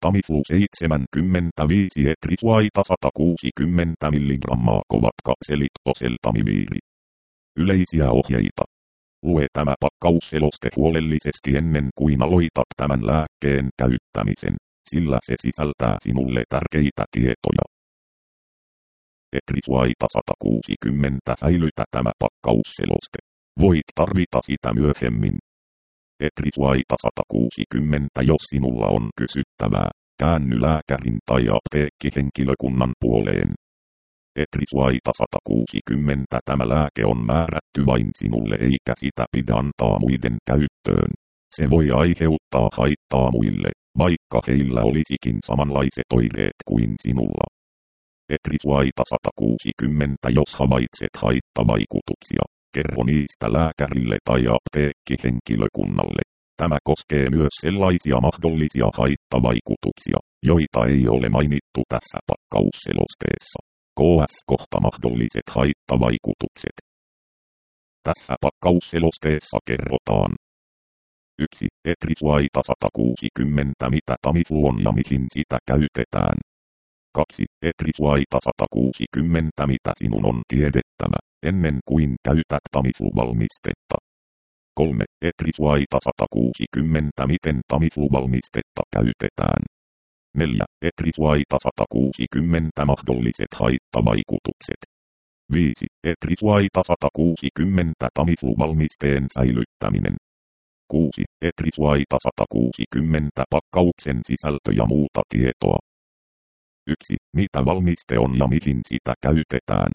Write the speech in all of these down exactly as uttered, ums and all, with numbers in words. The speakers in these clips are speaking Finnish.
Tamiflu seitsemänkymmentäviisi Etrisuaita sata kuusikymmentä milligrammaa kovat kapselit oseltamiviiri. Yleisiä ohjeita. Lue tämä pakkausseloste huolellisesti ennen kuin aloitat tämän lääkkeen käyttämisen, sillä se sisältää sinulle tärkeitä tietoja. Etrisuaita sata kuusikymmentä säilytä tämä pakkausseloste. Voit tarvita sitä myöhemmin. Etrisuaita sata kuusikymmentä Jos sinulla on kysyttävää, käänny lääkärin tai apteekkihenkilökunnan puoleen. Etrisuaita sata kuusikymmentä Tämä lääke on määrätty vain sinulle eikä sitä pidä antaa muiden käyttöön. Se voi aiheuttaa haittaa muille, vaikka heillä olisikin samanlaiset oireet kuin sinulla. Etrisuaita sata kuusikymmentä Jos havaitset haittavaikutuksia, kerro niistä lääkärille tai apteekkihenkilökunnalle. Tämä koskee myös sellaisia mahdollisia haittavaikutuksia, joita ei ole mainittu tässä pakkausselosteessa. Ks kohta mahdolliset haittavaikutukset. Tässä pakkausselosteessa kerrotaan. yksi. Etrisuaita sata kuusikymmentä Mitä Tamiflu on ja mihin sitä käytetään. kaksi. Etrisuaita sata kuusikymmentä Mitä sinun on tiedettävä, ennen kuin käytät Tamiflu-valmistetta. kolme. Etrisuaita sata kuusikymmentä Miten Tamiflu-valmistetta käytetään. neljä. Etrisuaita sata kuusikymmentä Mahdolliset haittavaikutukset. viisi. Etrisuaita sata kuusikymmentä Tamiflu-valmisteen säilyttäminen. kuusi. Etrisuaita sata kuusikymmentä Pakkauksen sisältö ja muuta tietoa. yksi. Mitä valmiste on ja mihin sitä käytetään.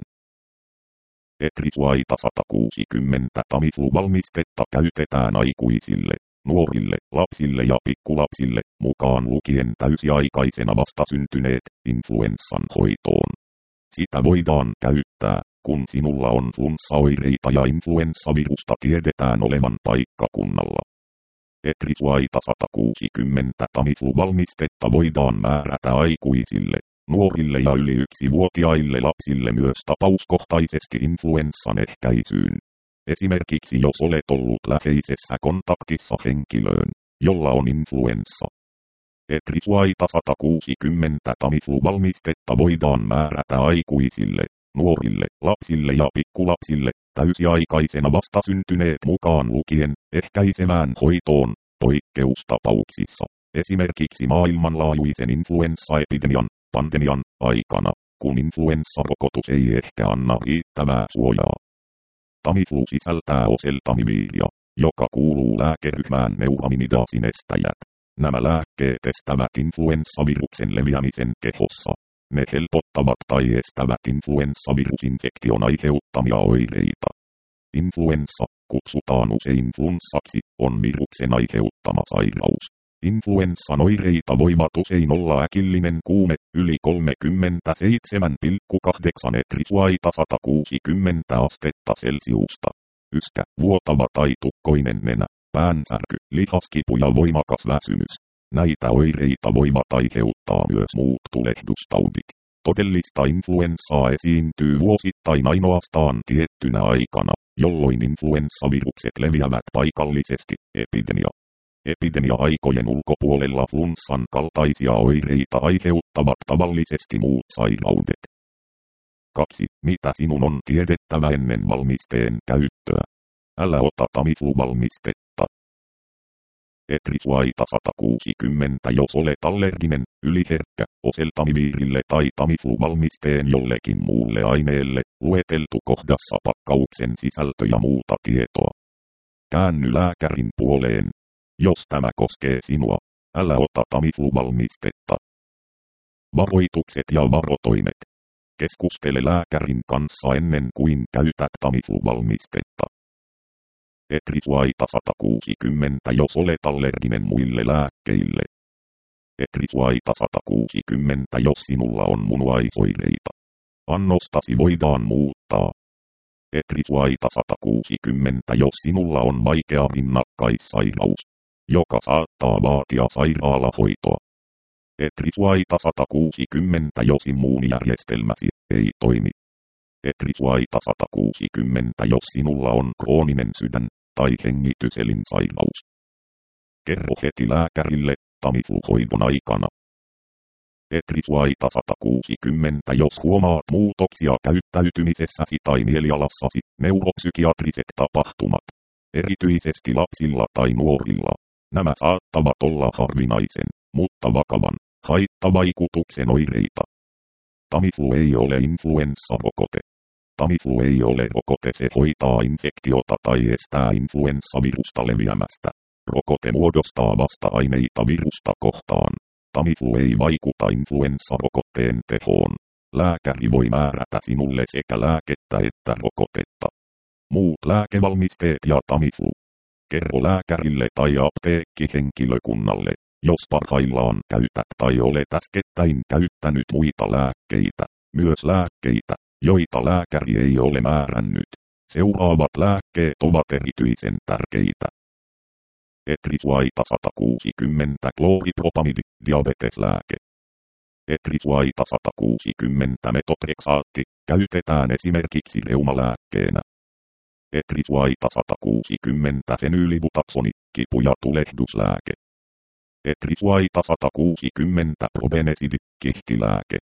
Etrisuaita sata kuusikymmentä Tamiflu-valmistetta käytetään aikuisille, nuorille, lapsille ja pikkulapsille, mukaan lukien täysiaikaisena vastasyntyneet, influenssan hoitoon. Sitä voidaan käyttää, kun sinulla on flunssaoireita ja influenssavirusta tiedetään olevan paikkakunnalla. Etrisuaita sata kuusikymmentä Tamiflu-valmistetta voidaan määrätä aikuisille, nuorille ja yli yksivuotiaille lapsille myös tapauskohtaisesti influenssan ehkäisyyn. Esimerkiksi jos olet ollut läheisessä kontaktissa henkilöön, jolla on influenssa. Etrisuaita sata kuusikymmentä Tamiflu-valmistetta voidaan määrätä aikuisille, nuorille, lapsille ja pikkulapsille, täysiaikaisena vastasyntyneet mukaan lukien, ehkäisemään hoitoon, poikkeustapauksissa, esimerkiksi maailmanlaajuisen influenssaepidemian, pandemian, aikana, kun influenssarokotus ei ehkä anna riittävää suojaa. Tamiflu sisältää oseltamiviiria, joka kuuluu lääkeryhmään neuraminidaasin-estäjät. Nämä lääkkeet estävät influenssaviruksen leviämisen kehossa. Ne helpottavat tai estävät influenssavirusinfektion aiheuttamia oireita. Influenssa, kutsutaan usein flunssaksi, on viruksen aiheuttama sairaus. Influenssan oireita voivat usein olla äkillinen kuume, yli kolmekymmentäseitsemän pilkku kahdeksan Etrisuaita sata kuusikymmentä astetta Celsiusta. Yskä, vuotava tai tukkoinen nenä, päänsärky, lihaskipu ja voimakas väsymys. Näitä oireita voivat aiheuttaa myös muut tulehdustaudit. Todellista influenssaa esiintyy vuosittain ainoastaan tiettynä aikana, jolloin influenssavirukset leviävät paikallisesti, epidemia. Epidemia-aikojen ulkopuolella flunssan kaltaisia oireita aiheuttavat tavallisesti muut sairaudet. kaksi. Mitä sinun on tiedettävä ennen valmisteen käyttöä? Älä ota Tamiflu-valmistetta. Etrisuaita sata kuusikymmentä Jos olet allerginen, yliherkkä, oseltamiviirille tai Tamiflu-valmisteen jollekin muulle aineelle, lueteltu kohdassa pakkauksen sisältö ja muuta tietoa. Käänny lääkärin puoleen. Jos tämä koskee sinua, älä ota Tamiflu-valmistetta. Varoitukset ja varotoimet. Keskustele lääkärin kanssa ennen kuin käytät Tamiflu-valmistetta. Etrisuaita sata kuusikymmentä Jos olet allerginen muille lääkkeille. Etrisuaita sata kuusikymmentä Jos sinulla on munuaisoireita. Annostasi voidaan muuttaa. Etrisuaita sata kuusikymmentä Jos sinulla on vaikea rinnakkaissairaus, joka saattaa vaatia sairaalahoitoa. Etrisuaita sata kuusikymmentä Jos immuunijärjestelmäsi ei toimi. Etrisuaita sata kuusikymmentä Jos sinulla on krooninen sydän- tai hengityselinsairaus. Kerro heti lääkärille Tamiflu-hoidon aikana. Etrisuaita sata kuusikymmentä. Jos huomaat muutoksia käyttäytymisessäsi tai mielialassasi, neuropsykiatriset tapahtumat, erityisesti lapsilla tai nuorilla, nämä saattavat olla harvinaisen, mutta vakavan, haittavaikutuksen oireita. Tamiflu ei ole influenssarokote. Tamiflu ei ole rokote, se hoitaa infektiota tai estää influenssavirusta leviämästä. Rokote muodostaa vasta-aineita virusta kohtaan. Tamiflu ei vaikuta influenssarokotteen tehoon. Lääkäri voi määrätä sinulle sekä lääkettä että rokotetta. Muut lääkevalmisteet ja Tamiflu. Kerro lääkärille tai apteekkihenkilökunnalle, jos parhaillaan käytät tai olet äskettäin käyttänyt muita lääkkeitä, myös lääkkeitä, joita lääkäri ei ole määrännyt. Seuraavat lääkkeet ovat erityisen tärkeitä. Etrisuaita sata kuusikymmentä klooripropamidi, diabeteslääke. Etrisuaita sata kuusikymmentä metotrexaatti, käytetään esimerkiksi reumalääkkeenä. Etrisuaita sata kuusikymmentä fenylibutaksoni, kipu- ja tulehduslääke. Etrisuaita sata kuusikymmentä probenesidi, kihtilääke.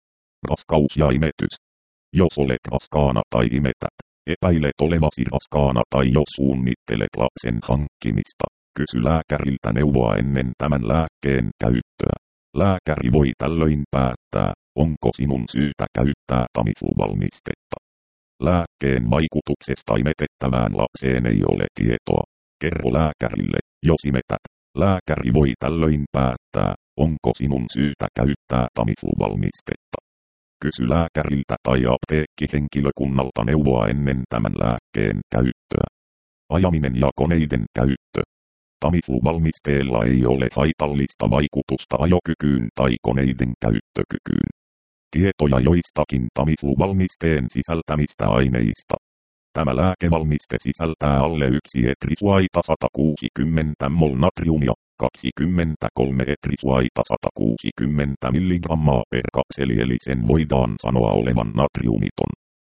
Raskaus ja imetys. Jos olet raskaana tai imetät, epäilet olevasi raskaana tai jos suunnittelet lapsen hankkimista, kysy lääkäriltä neuvoa ennen tämän lääkkeen käyttöä. Lääkäri voi tällöin päättää, onko sinun syytä käyttää Tamiflu-valmistetta. Lääkkeen vaikutuksesta imetettävään lapseen ei ole tietoa. Kerro lääkärille, jos imetät. Lääkäri voi tällöin päättää, onko sinun syytä käyttää Tamiflu-valmistetta. Kysy lääkäriltä tai apteekkihenkilökunnalta neuvoa ennen tämän lääkkeen käyttöä. Ajaminen ja koneiden käyttö. Tamiflu-valmisteella ei ole haitallista vaikutusta ajokykyyn tai koneiden käyttökykyyn. Tietoja joistakin Tamiflu-valmisteen sisältämistä aineista. Tämä lääkevalmiste sisältää alle yksi etrisuaita sata kuusikymmentä mol natriumia, kaksikymmentäkolme etrisuaita sata kuusikymmentä milligrammaa per kapseli, eli sen voidaan sanoa olevan natriumiton.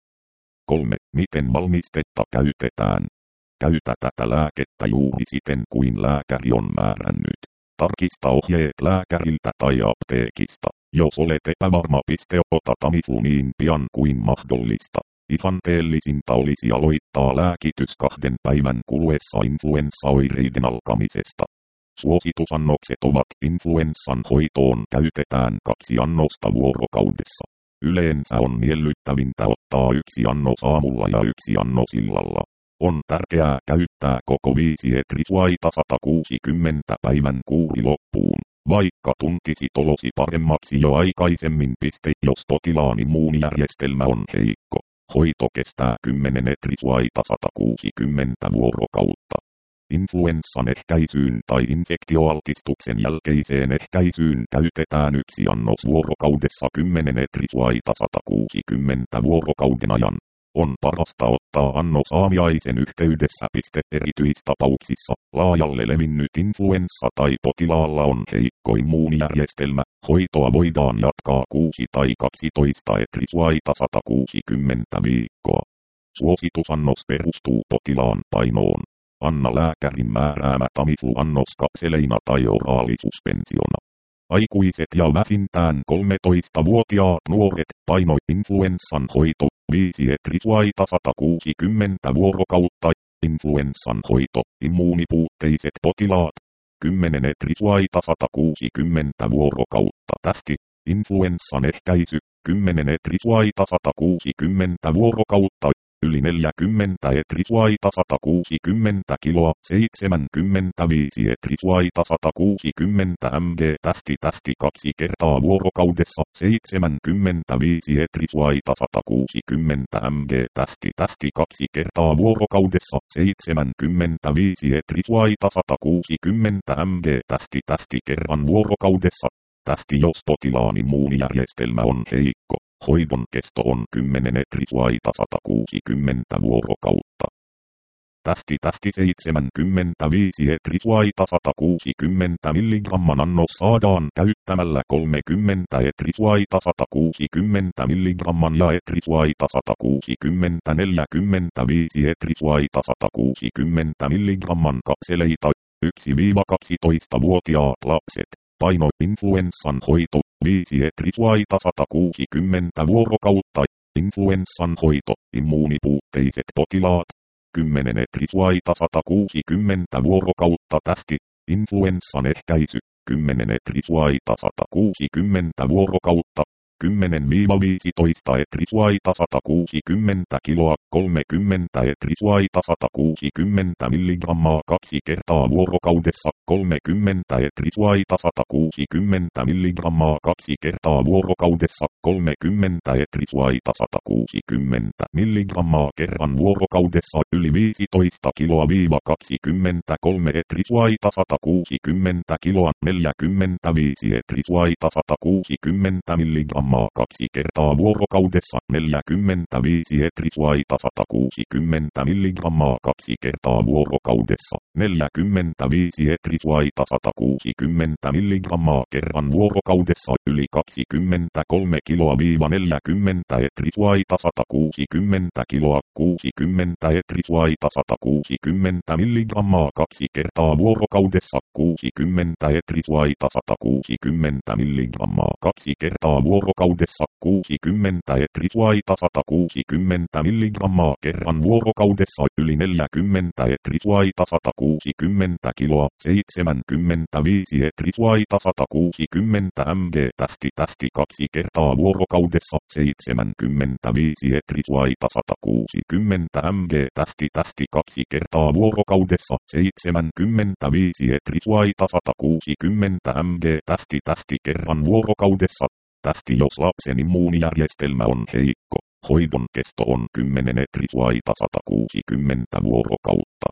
kolme. Miten valmistetta käytetään? Käytä tätä lääkettä juuri siten kuin lääkäri on määrännyt. Tarkista ohjeet lääkäriltä tai apteekista. Jos olet epävarma, piste ota Tamiflu niin pian kuin mahdollista. Ihanteellisinta olisi aloittaa lääkitys kahden päivän kuluessa influenssaoireiden alkamisesta. Suositusannokset ovat: influenssan hoitoon käytetään kaksi annosta vuorokaudessa. Yleensä on miellyttävintä ottaa yksi annos aamulla ja yksi annos illalla. On tärkeää käyttää koko viisi etrisuaita sata kuusikymmentä päivän kuuri loppuun, vaikka tuntisi olosi paremmaksi jo aikaisemmin. Piste, jos potilaan immuunijärjestelmä on heikko. Hoito kestää kymmenen etrisuaita sata kuusikymmentä vuorokautta. Influenssan ehkäisyyn tai infektioaltistuksen jälkeiseen ehkäisyyn käytetään yksi annos vuorokaudessa kymmenen etrisuaita sata kuusikymmentä vuorokauden ajan. On parasta ottaa annos aamiaisen yhteydessä. Piste, erityistapauksissa laajalle levinnyt influenssa tai potilaalla on heikko immuunijärjestelmä. Hoitoa voidaan jatkaa kuusi tai kaksitoista etrisuaita sata kuusikymmentä viikkoa. Suositusannos perustuu potilaan painoon. Anna lääkärin määräämä Tamiflu-annos kapseleina tai oraalisuspensiona. Aikuiset ja vähintään kolmetoistavuotiaat nuoret, paino influenssan hoito, viisi etrisuaita sata kuusikymmentä vuorokautta, influenssan hoito, immuunipuutteiset potilaat, kymmenen etrisuaita sata kuusikymmentä vuorokautta. Tähti, influenssan ehkäisy, kymmenen etrisuaita sata kuusikymmentä vuorokautta, yli neljäkymmentä etrisuaita sata kuusikymmentä kiloa, seitsemänkymmentäviisi etrisuaita sata kuusikymmentä mg. Tähti tähti kaksi kertaa vuorokaudessa, seitsemänkymmentäviisi etrisuaita sata kuusikymmentä mg. Tähti tähti kaksi kertaa vuorokaudessa, seitsemänkymmentäviisi etrisuaita sata kuusikymmentä mg. Tähti tähti kerran vuorokaudessa. Tähti jos potilaan immuunijärjestelmä on heikko. Hoidon kesto on kymmenen etrisuaita sata kuusikymmentä vuorokautta. Tähti tähti seitsemänkymmentäviisi etrisuaita sata kuusikymmentä milligramman annos saadaan käyttämällä kolmekymmentä etrisuaita sata kuusikymmentä milligramman ja etrisuaita sata kuusikymmentä neljäkymmentäviisi etrisuaita sata kuusikymmentä milligramman kapseleita. yksi kaksitoista-vuotiaat lapset. Paino influenssan hoito, viisi Etrisuaita sata kuusikymmentä vuorokautta. Influenssan hoito, immuunipuutteiset potilaat. kymmenen Etrisuaita sata kuusikymmentä vuorokautta tähti, influenssan ehkäisy. kymmenen Etrisuaita sata kuusikymmentä vuorokautta. kymmenen viisitoista Etrisuaita sata kuusikymmentä kiloa, kolmekymmentä Etrisuaita sata kuusikymmentä milligrammaa kaksi kertaa vuorokaudessa, kolmekymmentä Etrisuaita sata kuusikymmentä milligrammaa kaksi kertaa vuorokaudessa, kolmekymmentä Etrisuaita sata kuusikymmentä milligrammaa kerran vuorokaudessa, yli viisitoista kiloa viiva kaksikymmentäkolme Etrisuaita sata kuusikymmentä kiloa, neljäkymmentäviisi Etrisuaita sata kuusikymmentä milligrammaa kaksi kertaa vuorokaudessa, neljäkymmentäviisi Etrisuaita sata kuusikymmentä milligrammaa kaksi kertaa vuorokaudessa, neljäkymmentäviisi Etrisuaita sata kuusikymmentä milligrammaa kerran vuorokaudessa, yli kaksikymmentäkolme kiloa viiva neljäkymmentä Etrisuaita sata kuusikymmentä kiloa, kuusikymmentä Etrisuaita sata kuusikymmentä milligrammaa kaksi kertaa vuorokaudessa, kuusikymmentä Etrisuaita sata kuusikymmentä milligrammaa kaksi kertaa vuorokaudessa, kuusikymmentä Etrisuaita sata kuusikymmentä milligrammaa kerran vuorokaudessa, yli neljäkymmentä Etrisuaita sata kuusikymmentä kiloa, seitsemänkymmentäviisi Etrisuaita sata kuusikymmentä mg tähti tähti kaksi kertaa vuorokaudessa, seitsemänkymmentäviisi Etrisuaita sata kuusikymmentä mg tähti tähti kaksi kertaa vuorokaudessa, seitsemänkymmentäviisi Etrisuaita sata kuusikymmentä mg tähti tähti kerran vuorokaudessa. Tähti jos lapsen immuunijärjestelmä on heikko, hoidon kesto on kymmenen Etrisuaita sata kuusikymmentä vuorokautta.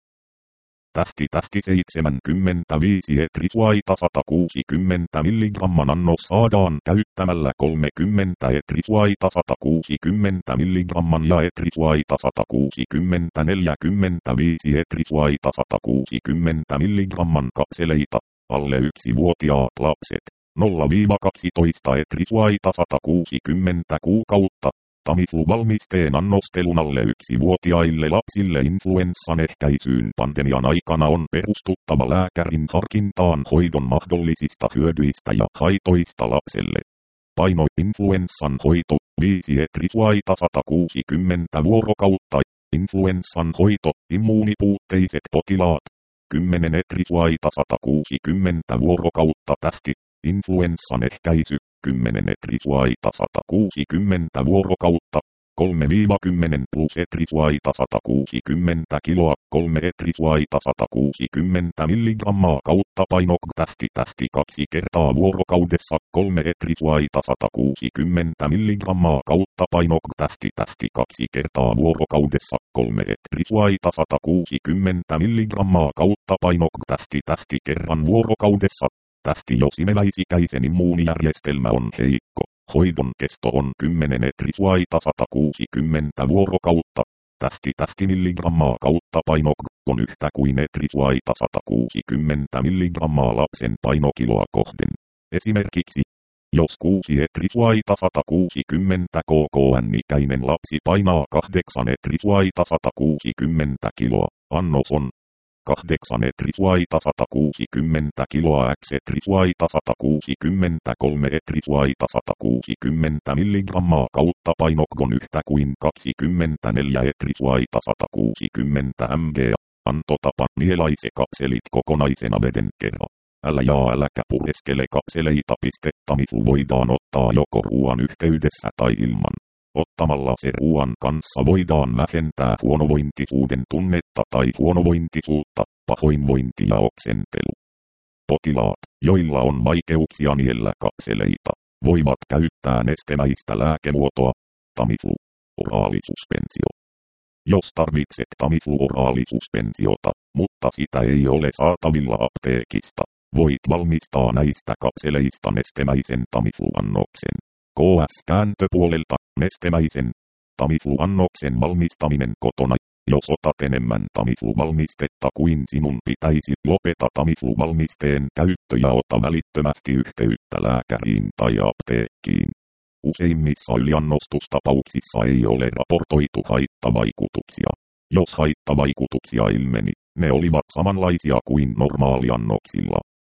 Tähti tähti seitsemänkymmentäviisi Etrisuaita sata kuusikymmentä milligramman annos saadaan käyttämällä kolmekymmentä Etrisuaita sata kuusikymmentä milligramman ja Etrisuaita sata kuusikymmentä neljäkymmentäviisi Etrisuaita sata kuusikymmentä milligramman kapseleita, alle yksivuotiaat lapset. nolla kaksitoista Etrisuaita sata kuusikymmentä kuukautta. Tamiflu-valmisteen annostelun alle yksivuotiaille lapsille influenssan ehkäisyyn pandemian aikana on perustuttava lääkärin harkintaan hoidon mahdollisista hyödyistä ja haitoista lapselle. Paino influenssan hoito, viisi Etrisuaita sata kuusikymmentä vuorokautta. Influenssan hoito, immuunipuutteiset potilaat. kymmenen Etrisuaita sata kuusikymmentä vuorokautta tähti. Influenssan ehkäisy, kymmenen Etrisuaita sata kuusikymmentä vuorokautta, kolme kymmenen plus Etrisuaita sata kuusikymmentä kiloa, kolme Etrisuaita sata kuusikymmentä milligrammaa kautta paino tähti tähti kaksi kertaa vuorokaudessa, kolme Etrisuaita sata kuusikymmentä milligrammaa kautta paino tähti tähti kaksi kertaa vuorokaudessa, kolme Etrisuaita sata kuusikymmentä milligrammaa kautta paino tähti tähti kerran vuorokaudessa. Tähti jos imeväisikäisen immuunijärjestelmä on heikko, hoidon kesto on kymmenen Etrisuaita sata kuusikymmentä vuorokautta. Tähti tähti milligrammaa kautta paino on yhtä kuin Etrisuaita sata kuusikymmentä milligrammaa lapsen painokiloa kohden. Esimerkiksi, jos kuusi Etrisuaita sata kuusikymmentä kkn-ikäinen lapsi painaa kahdeksan Etrisuaita sata kuusikymmentä kiloa, annos on kahdeksan Etrisuaita sata kuusikymmentä kiloa x Etrisuaita sata kuusikymmentäkolme Etrisuaita sata kuusikymmentä milligrammaa kautta painokon yhtä kuin kaksikymmentäneljä Etrisuaita sata kuusikymmentä mg. Antotapa nielaise kapselit kokonaisena veden kerran. Älä ja äläkä pureskele kapseleita. Tamiflu voidaan ottaa joko ruoan yhteydessä tai ilman. Ottamalla se ruoan kanssa voidaan vähentää huonovointisuuden tunnetta tai huonovointisuutta, pahoinvointi ja oksentelu. Potilaat, joilla on vaikeuksia niellä kapseleita, voivat käyttää nestemäistä lääkemuotoa, Tamiflu, oraalisuspensio. Jos tarvitset Tamiflu-oraalisuspensio,ta mutta sitä ei ole saatavilla apteekista, voit valmistaa näistä kapseleista nestemäisen Tamiflu-annoksen. K S-kääntöpuolelta, nestemäisen Tamiflu-annoksen valmistaminen kotona. Jos otat enemmän Tamiflu-valmistetta kuin sinun pitäisi, lopeta Tamiflu-valmisteen käyttö ja ota välittömästi yhteyttä lääkäriin tai apteekkiin. Useimmissa yliannostustapauksissa ei ole raportoitu haittavaikutuksia. Jos haittavaikutuksia ilmeni, ne olivat samanlaisia kuin normaaliannoksilla,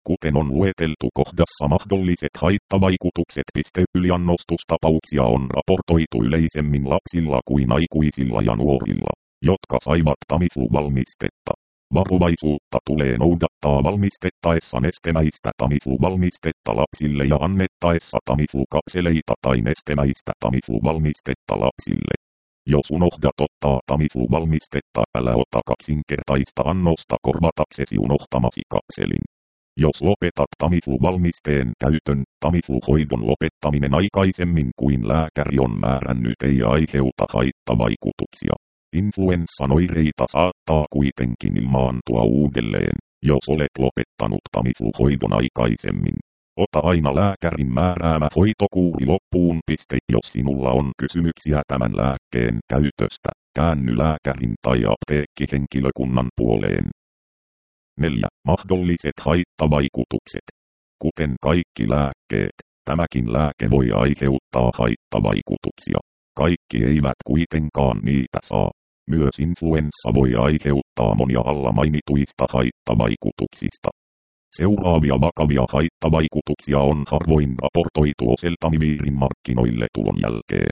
Kuten on lueteltu kohdassa mahdolliset haittavaikutukset. Yliannostustapauksia on raportoitu yleisemmin lapsilla kuin aikuisilla ja nuorilla, jotka saivat Tamiflu-valmistetta. Varovaisuutta tulee noudattaa valmistettaessa nestemäistä Tamiflu-valmistetta lapsille ja annettaessa Tamiflu-kapseleita tai nestemäistä Tamiflu-valmistetta lapsille. Jos unohdat ottaa Tamiflu-valmistetta, älä ota kaksinkertaista annosta korvataksesi unohtamasi kapselin. Jos lopetat Tamiflu-valmisteen käytön, Tamiflu-hoidon lopettaminen aikaisemmin kuin lääkäri on määrännyt ei aiheuta haittavaikutuksia. Influenssan oireita saattaa kuitenkin ilmaantua uudelleen, jos olet lopettanut Tamiflu-hoidon aikaisemmin. Ota aina lääkärin määräämä hoitokuuri loppuun. Jos sinulla on kysymyksiä tämän lääkkeen käytöstä, käänny lääkärin tai apteekkihenkilökunnan puoleen. neljä. Mahdolliset haittavaikutukset. Kuten kaikki lääkkeet, tämäkin lääke voi aiheuttaa haittavaikutuksia. Kaikki eivät kuitenkaan niitä saa. Myös influenssa voi aiheuttaa monia alla mainituista haittavaikutuksista. Seuraavia vakavia haittavaikutuksia on harvoin raportoitu oseltamiviirin markkinoille tulon jälkeen.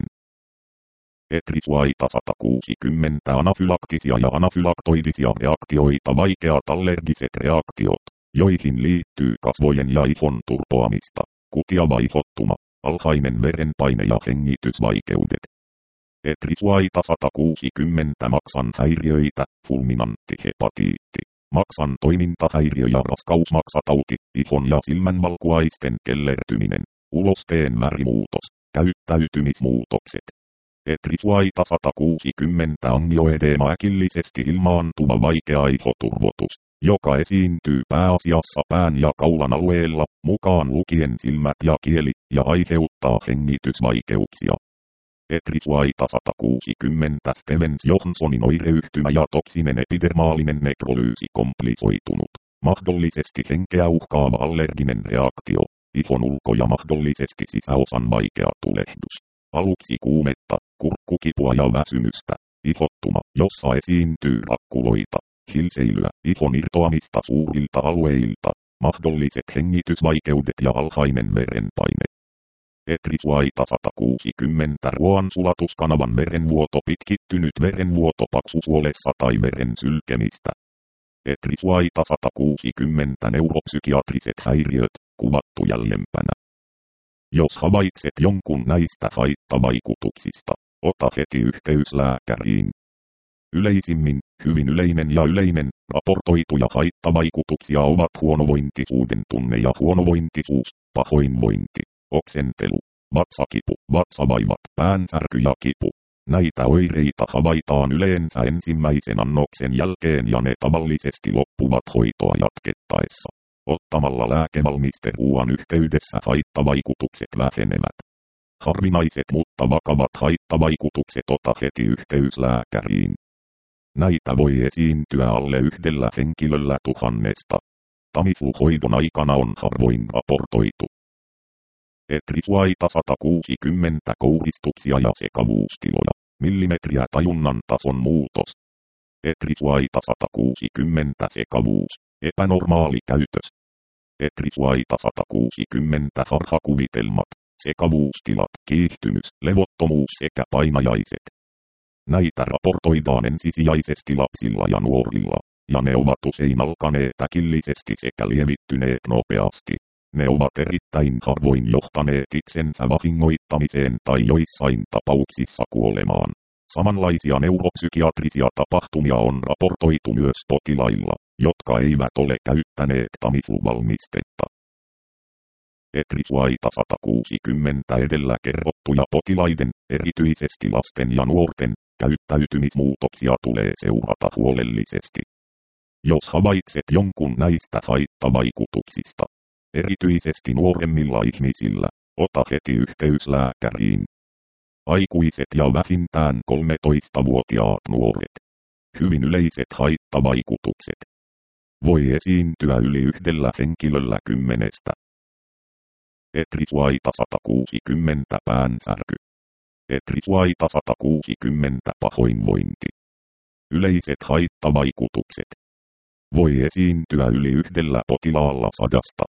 Etrisuaita sata kuusikymmentä anafylaktisia ja anafylaktoidisia reaktioita. Vaikeat allergiset reaktiot, joihin liittyy kasvojen ja ihon turpoamista, kutiava ihottuma, alhainen verenpaine ja hengitysvaikeudet. Etrisuaita sata kuusikymmentä maksan häiriöitä, fulminantti hepatiitti, maksan toimintahäiriö ja raskausmaksatauti, ihon ja silmänvalkuaisten kellertyminen, ulosteen värimuutos, käyttäytymismuutokset. Etrisuaita sata kuusikymmentä angioedeema äkillisesti ilmaantuva vaikea ihoturvotus, joka esiintyy pääasiassa pään ja kaulan alueella, mukaan lukien silmät ja kieli, ja aiheuttaa hengitysvaikeuksia. Etrisuaita sata kuusikymmentä Stevens-Johnsonin oireyhtymä ja toksinen epidermaalinen nekrolyysi komplisoitunut, mahdollisesti henkeä uhkaava allerginen reaktio, ihon ulko- ja mahdollisesti sisäosan vaikea tulehdus. Aluksi kuumetta, kurkkukipua ja väsymystä, ihottuma, jossa esiintyy rakkuloita, hilseilyä, ihon irtoamista suurilta alueilta, mahdolliset hengitysvaikeudet ja alhainen verenpaine. Etrisuaita sata kuusikymmentä ruoansulatuskanavan verenvuoto, pitkittynyt verenvuoto paksusuolessa tai veren sylkemistä. Etrisuaita sata kuusikymmentä neuropsykiatriset häiriöt, kuvattu jäljempänä. Jos havaitset jonkun näistä haittavaikutuksista, ota heti yhteys lääkäriin. Yleisimmin, hyvin yleinen ja yleinen, raportoituja haittavaikutuksia ovat huonovointisuuden tunne ja huonovointisuus, pahoinvointi, oksentelu, vatsakipu, vatsavaivat, päänsärky ja kipu. Näitä oireita havaitaan yleensä ensimmäisen annoksen jälkeen ja ne tavallisesti loppuvat hoitoa jatkettaessa. Ottamalla lääkevalmisteruuan yhteydessä haittavaikutukset vähenevät. Harvinaiset mutta vakavat haittavaikutukset ota heti yhteys lääkäriin. Näitä voi esiintyä alle yhdellä henkilöllä tuhannesta. Tamiflu-hoidon aikana on harvoin raportoitu. Etrisuaita sata kuusikymmentä kouristuksia ja sekavuustiloja, millimetriä tajunnan tason muutos. Etrisuaita sata kuusikymmentä sekavuus, epänormaali käytös. Etrisuaita sata kuusikymmentä harhakuvitelmat, sekavuustilat, kiihtymys, levottomuus sekä painajaiset. Näitä raportoidaan ensisijaisesti lapsilla ja nuorilla, ja ne ovat usein alkaneet äkillisesti sekä lievittyneet nopeasti. Ne ovat erittäin harvoin johtaneet itsensä vahingoittamiseen tai joissain tapauksissa kuolemaan. Samanlaisia neuropsykiatrisia tapahtumia on raportoitu myös potilailla, jotka eivät ole käyttäneet Tamiflu-valmistetta. Etrisuaita sata kuusikymmentä edellä kerrottuja potilaiden, erityisesti lasten ja nuorten, käyttäytymismuutoksia tulee seurata huolellisesti. Jos havaitset jonkun näistä haittavaikutuksista, erityisesti nuoremmilla ihmisillä, ota heti yhteys lääkäriin. Aikuiset ja vähintään kolmetoistavuotiaat nuoret. Hyvin yleiset haittavaikutukset. Voi esiintyä yli yhdellä henkilöllä kymmenestä. Etrisuaita sata kuusikymmentä päänsärky. Etrisuaita sata kuusikymmentä pahoinvointi. Yleiset haittavaikutukset. Voi esiintyä yli yhdellä potilaalla sadasta.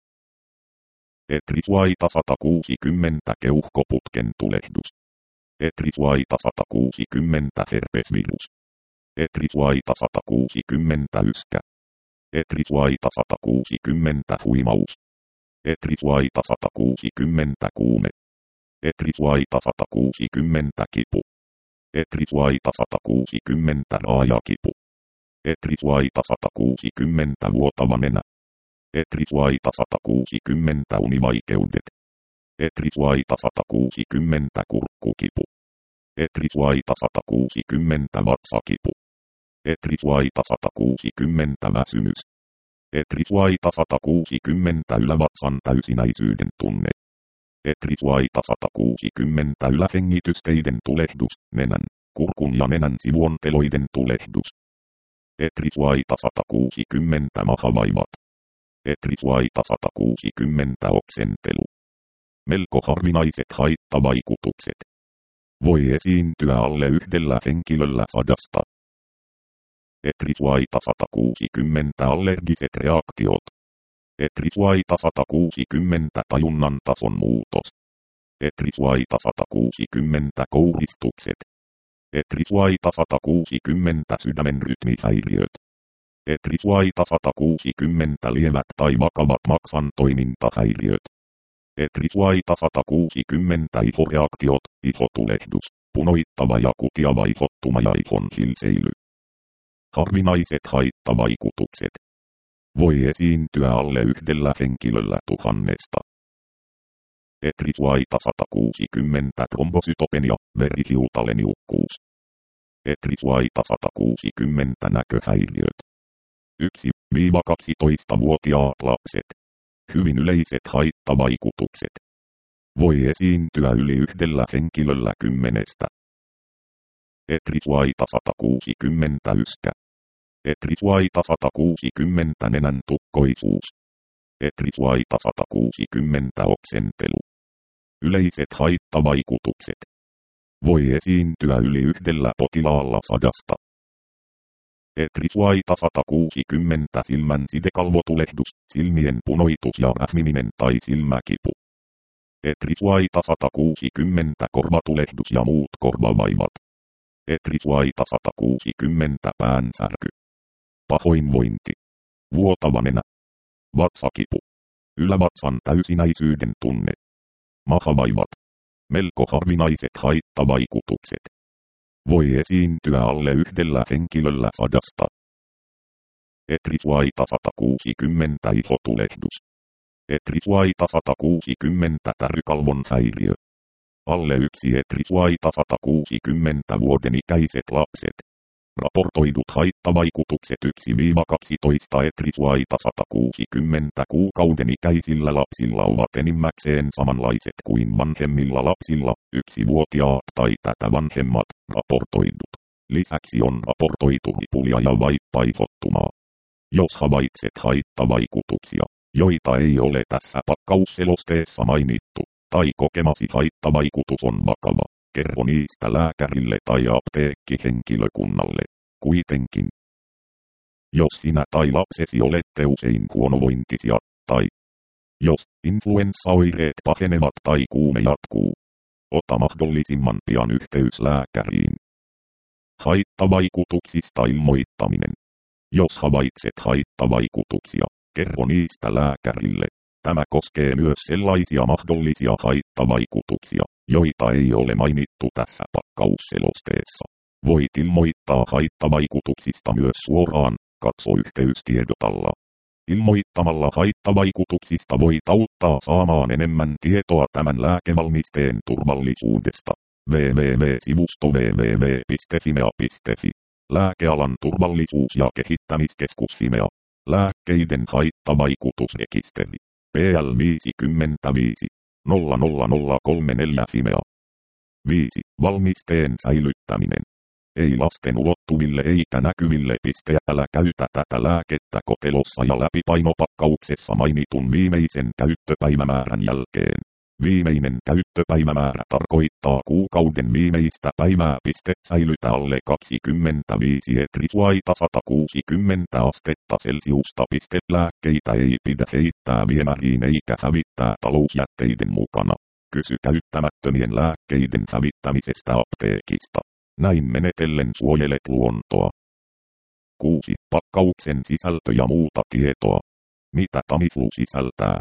Etrisuaita sata kuusikymmentä keuhkoputken tulehdus. Etrisuaita sata kuusikymmentä herpesvirus. Etrisuaita sata kuusikymmentä yskä. Etrisuaita sata kuusikymmentä huimaus. Etrisuaita sata kuusikymmentä kuume. Etrisuaita sata kuusikymmentä kipu. Etrisuaita sata kuusikymmentä raajakipu. Etrisuaita sata kuusikymmentä vuotava nenä. Etrisuaita sata kuusikymmentä univaikeudet. Etrisuaita sata kuusikymmentä kurkkukipu. Etrisuaita sata kuusikymmentä vatsakipu. Etrisuaita sata kuusikymmentä väsymys. Etrisuaita sata kuusikymmentä ylävatsan täysinäisyyden tunne. Etrisuaita sata kuusikymmentä ylähengitysteiden tulehdus, nenän, kurkun ja nenän sivuonteloiden tulehdus. Etrisuaita sata kuusikymmentä mahavaivat. Etrisuaita sata kuusikymmentä oksentelu. Melko harvinaiset haittavaikutukset. Voi esiintyä alle yhdellä henkilöllä sadasta. Etrisuaita sata kuusikymmentä allergiset reaktiot. Etrisuaita sata kuusikymmentä tajunnan tason muutos. Etrisuaita sata kuusikymmentä kouristukset. Etrisuaita sata kuusikymmentä sydämen rytmihäiriöt. Etrisuaita sata kuusikymmentä lievät tai vakavat maksan toimintahäiriöt. Etrisuaita sata kuusikymmentä ihoreaktiot, ihotulehdus, punoittava ja kutiava ihottuma ja ihon hilseily. Harvinaiset haittavaikutukset. Voi esiintyä alle yhdellä henkilöllä tuhannesta. Etrisuaita sata kuusikymmentä trombosytopenia, verihiutaleniukkuus. Etrisuaita sata kuusikymmentä näköhäiriöt. yksi kaksitoista-vuotiaat lapset. Hyvin yleiset haittavaikutukset. Voi esiintyä yli yhdellä henkilöllä kymmenestä. Etrisuaita sata kuusikymmentä yskä. Etrisuaita sata kuusikymmentä nenän tukkoisuus. Etrisuaita sata kuusikymmentä oksentelu. Yleiset haittavaikutukset. Voi esiintyä yli yhdellä potilaalla sadasta. Etrisuaita sata kuusikymmentä silmän sidekalvotulehdus, silmien punoitus ja rähmiminen tai silmäkipu. Etrisuaita sata kuusikymmentä korvatulehdus ja muut korvavaivat. Etrisuaita sata kuusikymmentä päänsärky. Pahoinvointi. Vuotava nenä. Vatsakipu. Ylävatsan täysinäisyyden tunne. Mahavaivat. Melko harvinaiset haittavaikutukset. Voi esiintyä alle yhdellä henkilöllä sadasta. Etrisuaita sata kuusikymmentä ihotulehdus. Etrisuaita sata kuusikymmentä tärykalvon häiriö. Alle yksi etrisuaita sata kuusikymmentä vuoden ikäiset lapset. Raportoidut haittavaikutukset yksi kaksitoista etrisuaita sata kuusikymmentä kuukauden ikäisillä lapsilla ovat enimmäkseen samanlaiset kuin vanhemmilla lapsilla, yksivuotiaat tai tätä vanhemmat, raportoidut. Lisäksi on raportoitu hipulia ja vaippaihottumaa. Jos havaitset haittavaikutuksia, joita ei ole tässä pakkausselosteessa mainittu, tai kokemasi haittavaikutus on vakava, kerro niistä lääkärille tai apteekkihenkilökunnalle. Kuitenkin, jos sinä tai lapsesi olette usein huonovointisia, tai jos influenssaoireet pahenevat tai kuume jatkuu, ota mahdollisimman pian yhteys lääkäriin. Haittavaikutuksista ilmoittaminen. Jos havaitset haittavaikutuksia, kerro niistä lääkärille. Tämä koskee myös sellaisia mahdollisia haittavaikutuksia, joita ei ole mainittu tässä pakkausselosteessa. Voit ilmoittaa haittavaikutuksista myös suoraan, katso yhteystiedot alla. Ilmoittamalla haittavaikutuksista voit auttaa saamaan enemmän tietoa tämän lääkevalmisteen turvallisuudesta. www-sivusto www piste fimea piste fi. Lääkealan turvallisuus- ja kehittämiskeskus Fimea. Lääkkeiden haittavaikutusrekisteri. P L viisikymmentäviisi nolla nolla nolla kolme neljä Fimea. viisi. Valmisteen säilyttäminen. Ei lasten ulottuville eikä näkyville. Älä käytä tätä lääkettä kotelossa ja läpipainopakkauksessa mainitun viimeisen käyttöpäivämäärän jälkeen. Viimeinen käyttöpäivämäärä tarkoittaa kuukauden viimeistä päivää. Piste säilytä alle kaksikymmentäviisi etrisuaita sata kuusikymmentä astetta Celsiusta. Piste lääkkeitä ei pidä heittää viemäriin eikä hävittää talousjätteiden mukana. Kysy käyttämättömien lääkkeiden hävittämisestä apteekista. Näin menetellen suojelet luontoa. kuusi. Pakkauksen sisältö ja muuta tietoa. Mitä Tamiflu sisältää?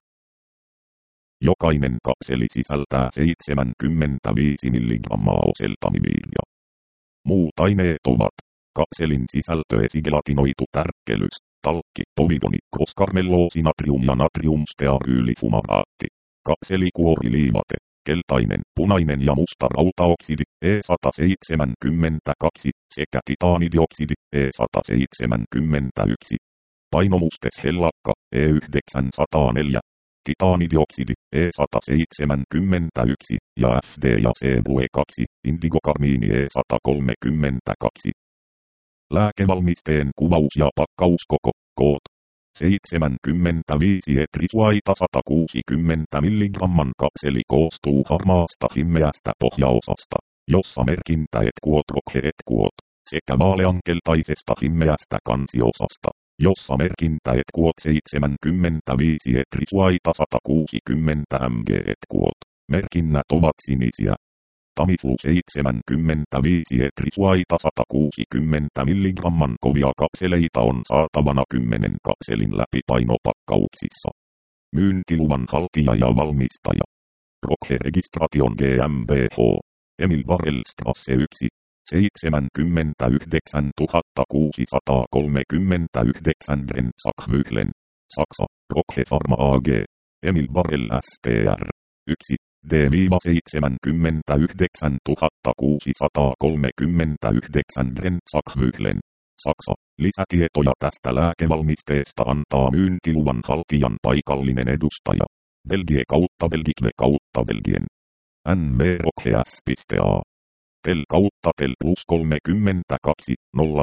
Jokainen kapseli sisältää seitsemänkymmentäviisi milligrammaa oseltamiviiria. Muut aineet ovat kapselin sisältö esigelatinoitu tärkkelys, talkki, povidoni, kroskarmelloosi, natrium ja natriumstearyylifumaраatti. Kapselikuoriliivate, keltainen, punainen ja musta rautaoksidi, E sata seitsemänkymmentäkaksi, sekä titaanidioksidi, E sata seitsemänkymmentäyksi. Painomusteshellakka, E yhdeksänsataaneljä. Titaanidioksidi, E sata seitsemänkymmentäyksi, ja F D ja C B U E kaksi, indigokarmiini E sata kolmekymmentäkaksi. Lääkevalmisteen kuvaus ja pakkauskoko, koot. seitsemänkymmentäviisi etrisuaita sata kuusikymmentä milligramman kapseli koostuu harmaasta himmeästä pohjaosasta, jossa merkintä et quod rokhe et quod, sekä vaaleankeltaisesta himmeästä kansiosasta, jossa merkintä et quod seitsemänkymmentäviisi etrisuaita sata kuusikymmentä milligrammaa et quod. Merkinnät ovat sinisiä. Tamiflu seitsemänkymmentäviisi etrisuaita sata kuusikymmentä milligramman kovia kapseleita on saatavana kymmenen kapselin läpipainopakkauksissa. Myyntiluvan haltija ja valmistaja. Rokhe Registration GmbH. Emil Barrelstrasse yksi. seitsemänkymmentäyhdeksän tuhatta kuusisataakolmekymmentäyhdeksän Brent-Sackmühlen. Saksa. Rokhe Pharma A G. Emil Barrel S T R. yksi. D seitsemänkymmentäyhdeksän tuhatta kuusisataakolmekymmentäyhdeksän Brent-Sackmühlen. Saksa. Lisätietoja tästä lääkevalmisteesta antaa myyntiluvan haltijan paikallinen edustaja. Belgie kautta Belgique kautta Belgien. N V Rokhe.A. Tel kautta Tel plus kolmekymmentäkaksi, nolla,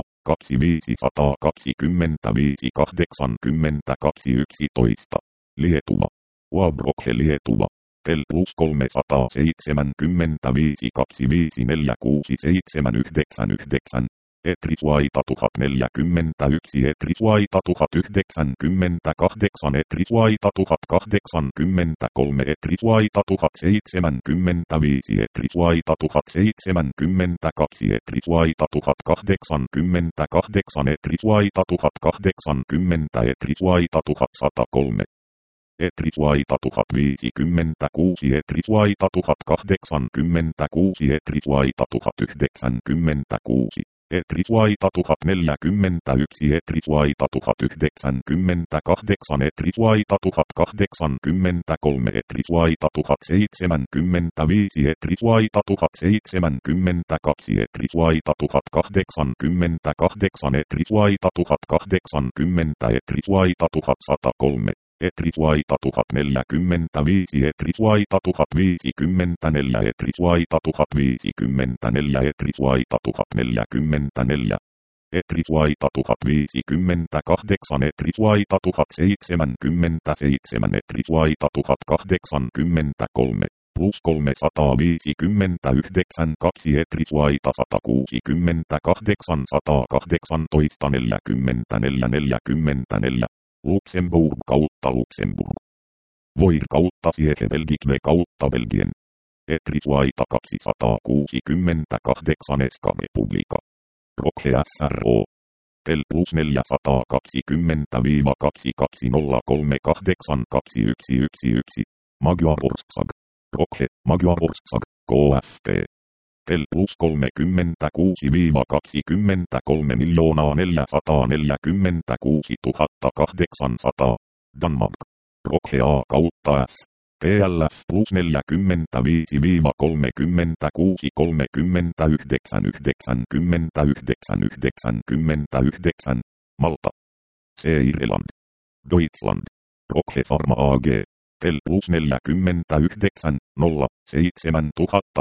kaksikymmentäviisi kahdeksankymmentäkaksi yksitoista. Lietuva. Uab Rokhe Lietuva. Tel plus kolmesataaseitsemänkymmentäviisi kaksikymmentäneljä kuusisataaseitsemänkymmentäyhdeksän. Etrisuaita tuhat neljäkymmentäyksi Etrisuaita tuhat yhdeksänkymmentäkahdeksan Etrisuaita tuhat kahdeksankymmentäkolme Etrisuaita tuhat seitsemänkymmentäviisi Etrisuaita tuhat seitsemänkymmentäkaksi Etrisuaita tuhat kahdeksankymmentäkahdeksan Etrisuaita tuhat kahdeksankymmentä Etrisuaita tuhat sata kolme. Etrisuaita tuhat viisikymmentäkuusi Etrisuaita tuhat kahdeksankymmentäkuusi Etrisuaita tuhat yhdeksänkymmentäkuusi. Etrisuaita tuhat neljäkymmentäyksi Etrisuaita tuhat yhdeksänkymmentäkahdeksan Etrisuaita tuhat kahdeksankymmentäkolme Etrisuaita tuhat seitsemänkymmentäviisi Etrisuaita tuhat seitsemänkymmentäkaksi Etrisuaita tuhat kahdeksankymmentäkahdeksan Etrisuaita tuhat kahdeksankymmentä Etrisuaita tuhat sata kolme. Etrisuaita tuhat neljäkymmentäviisi Etrisuaita tuhat viisikymmentäneljä Etrisuaita tuhat viisikymmentäneljä Etrisuaita tuhat neljäkymmentäneljä. Etrisuaita tuhat viisikymmentäkahdeksan Etrisuaita tuhat seitsemänkymmentäseitsemän Etrisuaita tuhat kahdeksankymmentäkolme. Plus kolmesataaviisikymmentäyhdeksän kaksi Etrisuaita sata kuusikymmentäkahdeksan sata kahdeksantoista neljäkymmentäneljä neljäkymmentäneljä. Luxemburg kautta Luxemburg. Voir kautta Siege Belgique kautta Belgien. Etrisuaita kaksisataakuusikymmentäkahdeksan Eska Republika. Rokhe S R O. Tel plus neljäsataakaksikymmentä kaksikymmentä kolmekymmentäkahdeksan kaksikymmentäyksi. Magyar Orszag. Rokhe, Magyar Orszag, K F T. Tel plus kolmekymmentäkuusi kaksikymmentäkolme miljoonaa neljäsataaneljäkymmentäkuusi tuhatta kahdeksansataa. Danmark. Rokhe A kautta S. T L F plus neljäkymmentäviisi kolmekymmentäkuusi kolmekymmentäyhdeksän yhdeksänkymmentäyhdeksän yhdeksänkymmentäyhdeksän. Malta. C. Irland. Deutschland. Rokhe Pharma A G. Tel plus neljäkymmentäyhdeksän, nolla, seitsemän tuhatta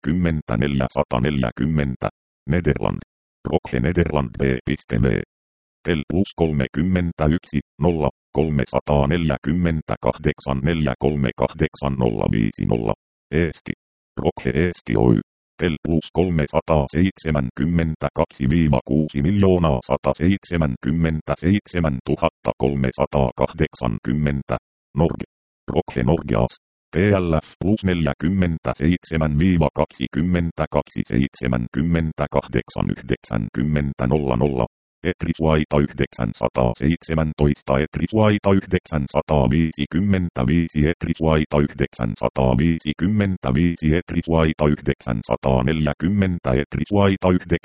kuusisataakaksikymmentäneljä sata neljäkymmentä. Nederland. Rokhe Nederland B.V. Tel plus kolmekymmentäyksi, nolla, kolmesataaneljäkymmentäkahdeksan, neljä kolme kahdeksan nolla viisi nolla. Eesti. Rokhe Eesti Oy. Tel plus kolmesataaseitsemänkymmentäkaksi, kuusi miljoonaa sataseitsemänkymmentäseitsemän tuhatta kolmesataakahdeksankymmentä. Norge. Rokhe Norgeas. T L F plus neljäkymmentäseitsemän, kaksikymmentäkaksi, seitsemänkymmentäkahdeksan, yhdeksänkymmentä nolla nolla. Etrisvaita yhdeksänsataaseitsemäntoista, Etrisvaita yhdeksänsataaviisikymmentäviisi, Etrisvaita yhdeksänsataaviisikymmentäviisi, Etrisvaita yhdeksänsataaneljäkymmentä, Etrisvaita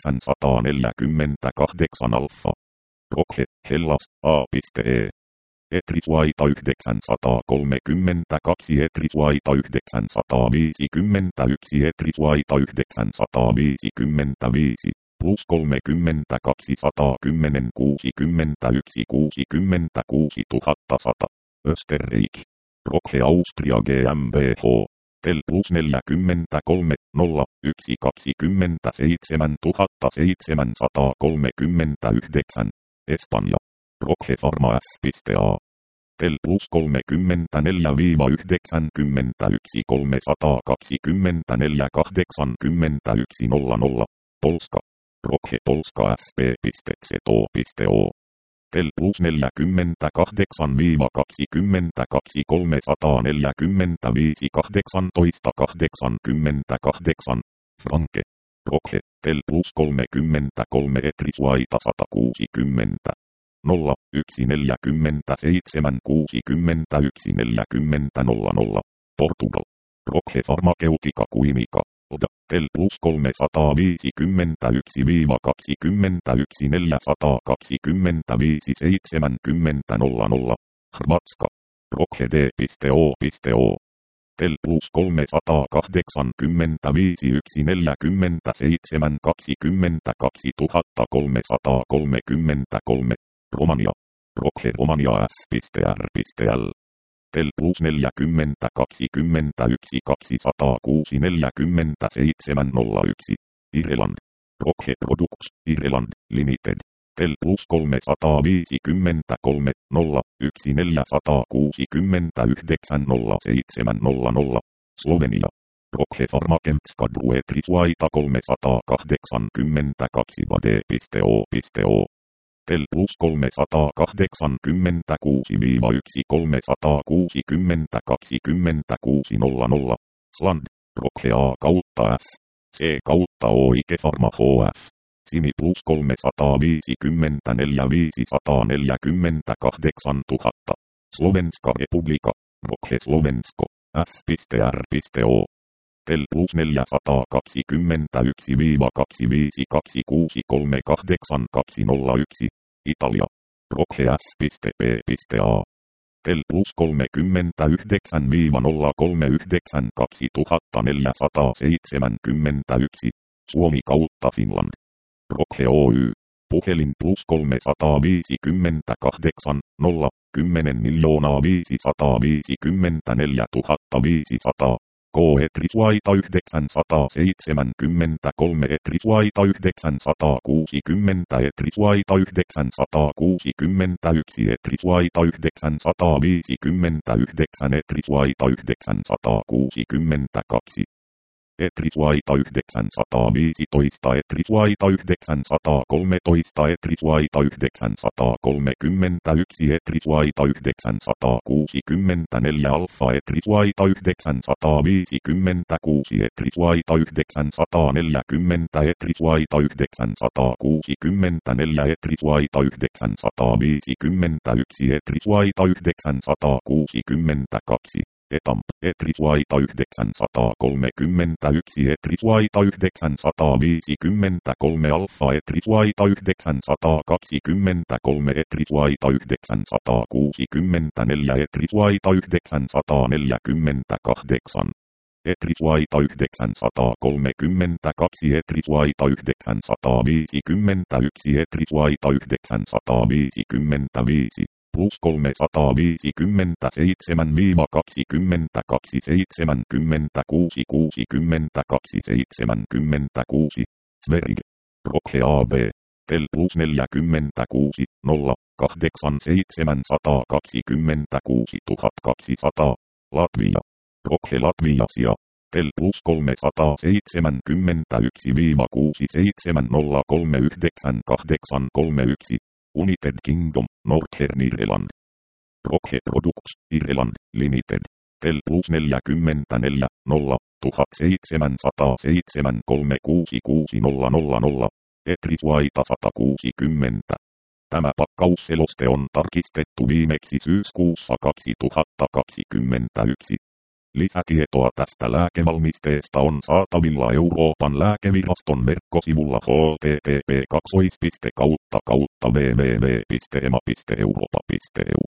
yhdeksänsataaneljäkymmentäkahdeksan Alfa. Rokhe, Hellas, A.E. Etrisvaita yhdeksänsataakolmekymmentäkaksi, Etrisvaita yhdeksänsataaviisikymmentäyksi, Etrisvaita yhdeksänsataaviisikymmentäviisi. Plus kolmekymmentäkaksi, sata kymmenen, kuusikymmentäyksi, kuusikymmentäkuusi tuhatta sata. Österreich. Rokhe Austria GmbH. Tel plus neljäkymmentäkolme, nolla, yksi, kaksikymmentäseitsemän tuhatta seitsemänsataakolmekymmentäyhdeksän. Espanja. Rokhe Pharma S.A. Tel plus kolmekymmentäneljä, yhdeksänkymmentäyksi, kolmesataakaksikymmentäneljä, kahdeksankymmentäyksi nolla nolla. Polska. Rokhe Polska S P.Z O. Tel plus neljäkymmentäkahdeksan, kaksikymmentäkaksi, kolmesataaneljäkymmentäviisi, kahdeksantoista, kahdeksankymmentäkahdeksan. Franke. Rokhe. Tel plus kolmekymmentäkolme, Etrisvaita satakuusikymmentä. nolla, yksi, neljäkymmentäseitsemän, kuusikymmentäyksi, neljäkymmentä nolla nolla. Portugal. Rokhe Pharmaceutica Quimica. Tel plus kolmesataaviisikymmentäyksi, kaksikymmentäyksi, neljäsataakaksikymmentäviisi, seitsemänkymmentä nolla nolla. Hrvatska. Rokhe D.O. Tel plus kolmesataakahdeksankymmentäviisi, yksi, neljäkymmentäseitsemän, kaksikymmentäkaksi tuhatta kolmesataakolmekymmentäkolme. Romania. Rokhe Romania S.R.L. Tel plus neljäkymmentä, kaksikymmentäyksi, kaksisataakuusi, neljäkymmentäseitsemän nolla yksi. Irland. Rokhe Products, Ireland, Limited. Tel plus kolmesataaviisikymmentäkolme, nolla, yksi, neljäsataakuusikymmentäyhdeksän, nolla seitsemän nolla nolla. Slovenia. Rokhe Pharmaceutica Etrisvaita kolmesataakahdeksankymmentäkaksi, D.O. Tel plus kolmesataakahdeksankymmentäkuusi, yksi, kolmesataakuusikymmentä, kaksikymmentäkuusi nolla nolla. Sland. Rokhe A kautta S. C kautta Oike Pharma H F. Simi plus kolmesataaviisikymmentäneljä, viisisataaneljäkymmentäkahdeksan tuhatta. Slovenska Republika. Rokhe Slovensko. S.R.O. Tel plus neljäsataakaksikymmentäyksi, kaksikymmentäviisi, kuusikymmentäkolme, kahdeksankymmentäkaksi nolla yksi. Italia. Rokhe S.P.A. Tel plus kolmekymmentäyhdeksän, nolla kolmekymmentäyhdeksän, kaksituhattaneljäsataaseitsemänkymmentäyksi. Suomi kautta Finland. Rokhe Oy. Puhelin plus kolmesataaviisikymmentäkahdeksan, nolla, kymmenen miljoonaa viisisataaviisikymmentäneljä tuhatta viisisataa. K Etrisvaita yhdeksänsataaseitsemänkymmentäkolme, Etrisvaita yhdeksänsataakuusikymmentä, Etrisvaita yhdeksänsataakuusikymmentäyksi, Etrisvaita yhdeksänsataaviisikymmentäyhdeksän, Etrisvaita yhdeksänsataakuusikymmentäkaksi. Etrisvaita yhdeksänsataaviisitoista, Etrisvaita yhdeksänsataakolmetoista, Etrisvaita yhdeksänsataakolmekymmentäyksi, Etrisvaita yhdeksänsataakuusikymmentäneljä, Alfa Etrisvaita yhdeksänsataaviisikymmentäkuusi, Etrisvaita yhdeksänsataaneljäkymmentä, Etrisvaita yhdeksänsataakuusikymmentäneljä, Etrisvaita yhdeksänsataaviisikymmentäyksi, Etrisvaita yhdeksänsataakuusikymmentäkaksi. Etamp, Etrisvaita yhdeksänsataakolmekymmentäyksi, Etrisvaita yhdeksänsataaviisikymmentäkolme, Alfa Etrisvaita yhdeksänsataakaksikymmentäkolme, Etrisvaita yhdeksänsataakuusikymmentäneljä, Etrisvaita yhdeksänsataaneljäkymmentäkahdeksan. Etrisvaita yhdeksänsataakolmekymmentäkaksi, Etrisvaita yhdeksänsataaviisikymmentäyksi, Etrisvaita yhdeksänsataaviisikymmentäviisi. Plus kolmesataaviisikymmentäseitsemän, kaksikymmentäkaksi, seitsemänkymmentäkuusi, kuusikymmentäkaksi, seitsemänkymmentäkuusi. Sverige. Rokhe A B. tel plus neljäkymmentäkuusi, nolla, kahdeksan seitsemänsataakaksikymmentäkuusi tuhat kaksisataa, Latvia. Rokhe Latviasia, tel plus kolmesataaseitsemänkymmentäyksi kuusi seitsemän nolla kolme yhdeksän kahdeksan kolme yksi, United Kingdom, Northern Ireland. Rokhe Products, Ireland, Limited, tel plus neljäkymmentäneljä, nolla, tuhat seitsemänsataaseitsemän kolme kuusi kuusi nolla nolla nolla, Etrisvaita sata kuusikymmentä. Tämä pakkausseloste on tarkistettu viimeksi syyskuussa kaksituhattakaksikymmentäyksi. Lisätietoa tästä lääkevalmisteesta on saatavilla Euroopan lääkeviraston verkkosivulla h t t p kautta kautta w w w piste e m a piste europa piste e u.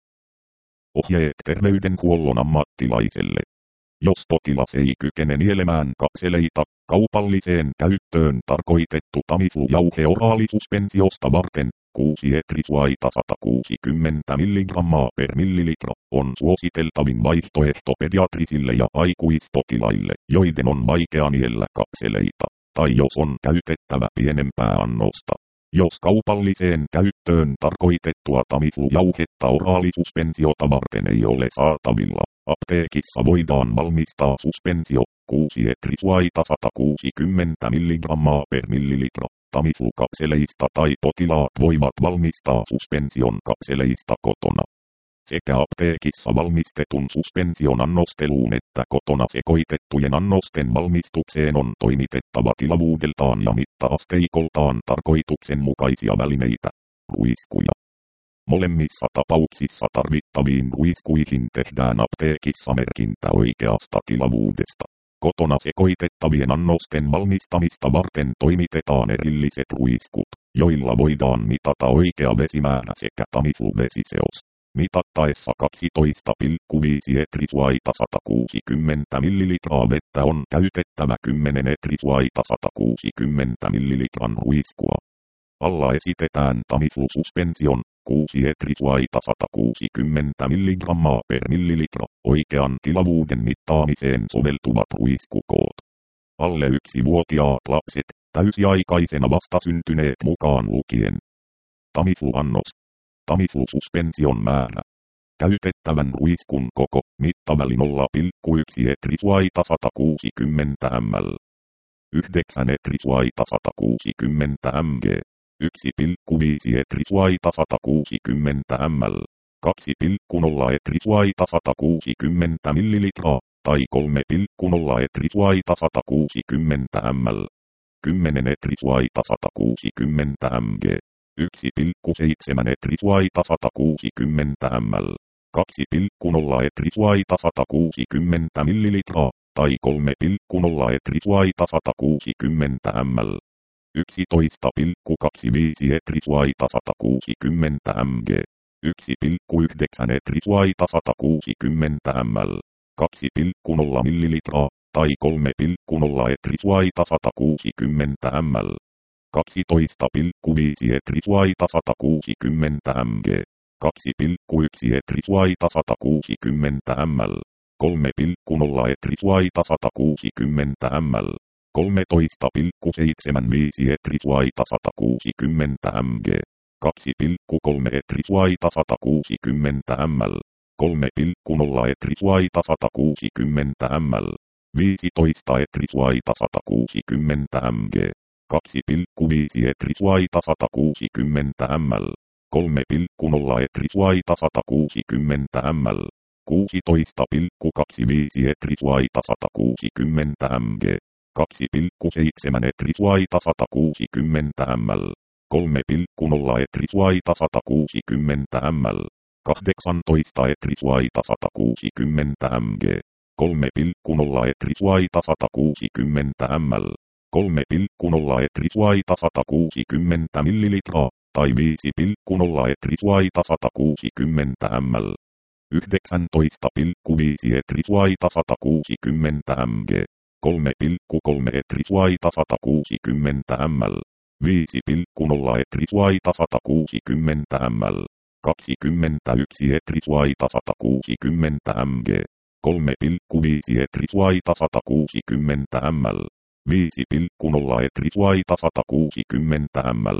Ohjeet terveydenhuollon ammattilaiselle. Jos potilas ei kykene nielemään kapseleita, kaupalliseen käyttöön tarkoitettu Tamiflu-jauhe oraalisuspensiosta varten, kuusi Etrisvaita sata kuusikymmentä milligrammaa per millilitra, on suositeltavin vaihtoehto pediatrisille ja aikuispotilaille, joiden on vaikea niellä kapseleita, tai jos on käytettävä pienempää annosta. Jos kaupalliseen käyttöön tarkoitettua Tamiflu-jauhetta oraalisuspensiota varten ei ole saatavilla, apteekissa voidaan valmistaa suspensio, kuusi Etrisvaita sata kuusikymmentä milligrammaa per millilitra, Tamiflu-kapseleista tai potilaat voivat valmistaa suspension kapseleista kotona. Sekä apteekissa valmistetun suspension annosteluun että kotona sekoitettujen annosten valmistukseen on toimitettava tilavuudeltaan ja mitta-asteikoltaan tarkoituksenmukaisia välineitä, ruiskuja. Molemmissa tapauksissa tarvittaviin ruiskuihin tehdään apteekissa merkintä oikeasta tilavuudesta. Kotona sekoitettavien annosten valmistamista varten toimitetaan erilliset ruiskut, joilla voidaan mitata oikea vesimäärä sekä Tamiflu-vesiseos. Mitattaessa kaksitoista pilkku viisi Etrisvaita sata kuusikymmentä millilitraa vettä on käytettävä kymmenen Etrisvaita sata kuusikymmentä millilitran ruiskua. Alla esitetään Tamiflu-suspension, kuusi Etrisvaita sata kuusikymmentä milligrammaa per millilitra, oikean tilavuuden mittaamiseen soveltuvat ruiskukoot. Alle yksivuotiaat lapset, täysiaikaisena vastasyntyneet mukaan lukien. Tamiflu-annos. Tamiflu-suspension määrä. Käytettävän ruiskun koko, mittaväli nolla pilkku yksi Etrisvaita sata kuusikymmentä millilitraa. yhdeksän Etrisvaita sata kuusikymmentä millilitraa. yksi pilkku viisi Etrisvaita sata kuusikymmentä millilitraa. kaksi pilkku nolla Etrisvaita sata kuusikymmentä millilitraa, tai kolme pilkku nolla Etrisvaita sata kuusikymmentä millilitraa. kymmenen Etrisvaita sata kuusikymmentä millilitraa. yksi pilkku seitsemän Etrisvaita sata kuusikymmentä millilitraa. kaksi pilkku nolla Etrisvaita sata kuusikymmentä millilitraa, tai kolme pilkku nolla Etrisvaita sata kuusikymmentä millilitraa. yksitoista pilkku kaksikymmentäviisi Etrisvaita sata kuusikymmentä millilitraa. yksi pilkku yhdeksän Etrisvaita sata kuusikymmentä millilitraa. kaksi pilkku nolla millilitraa, tai kolme pilkku nolla Etrisvaita sata kuusikymmentä millilitraa. kaksitoista pilkku viisi Etrisvaita sata kuusikymmentä millilitraa. kaksi pilkku yksi Etrisvaita sata kuusikymmentä millilitraa. kolme pilkku nolla Etrisvaita sata kuusikymmentä millilitraa. kolmetoista pilkku seitsemänkymmentäviisi Etrisvaita sata kuusikymmentä millilitraa. kaksi pilkku kolme Etrisvaita sata kuusikymmentä millilitraa. kolme pilkku nolla Etrisvaita sata kuusikymmentä millilitraa. viisitoista Etrisvaita sata kuusikymmentä millilitraa. kaksi pilkku viisi Etrisvaita sata kuusikymmentä millilitraa. kolme pilkku nolla Etrisvaita sata kuusikymmentä millilitraa. kuusitoista pilkku kaksikymmentäviisi Etrisvaita sata kuusikymmentä millilitraa. kaksi pilkku seitsemän Etrisvaita sata kuusikymmentä millilitraa. kolme pilkku nolla Etrisvaita sata kuusikymmentä millilitraa. kahdeksantoista Etrisvaita sata kuusikymmentä millilitraa. kolme pilkku nolla Etrisvaita sata kuusikymmentä millilitraa. kolme pilkku nolla Etrisvaita sata kuusikymmentä millilitraa, tai viisi pilkku nolla Etrisvaita sata kuusikymmentä millilitraa. yhdeksäntoista pilkku viisi Etrisvaita sata kuusikymmentä millilitraa. kolme pilkku kolme Etrisvaita sata kuusikymmentä millilitraa. viisi pilkku nolla Etrisvaita sata kuusikymmentä millilitraa. kaksikymmentäyksi Etrisvaita sata kuusikymmentä millilitraa. kolme pilkku viisi Etrisvaita sata kuusikymmentä millilitraa. viisi pilkku nolla Etrisvaita sata kuusikymmentä millilitraa.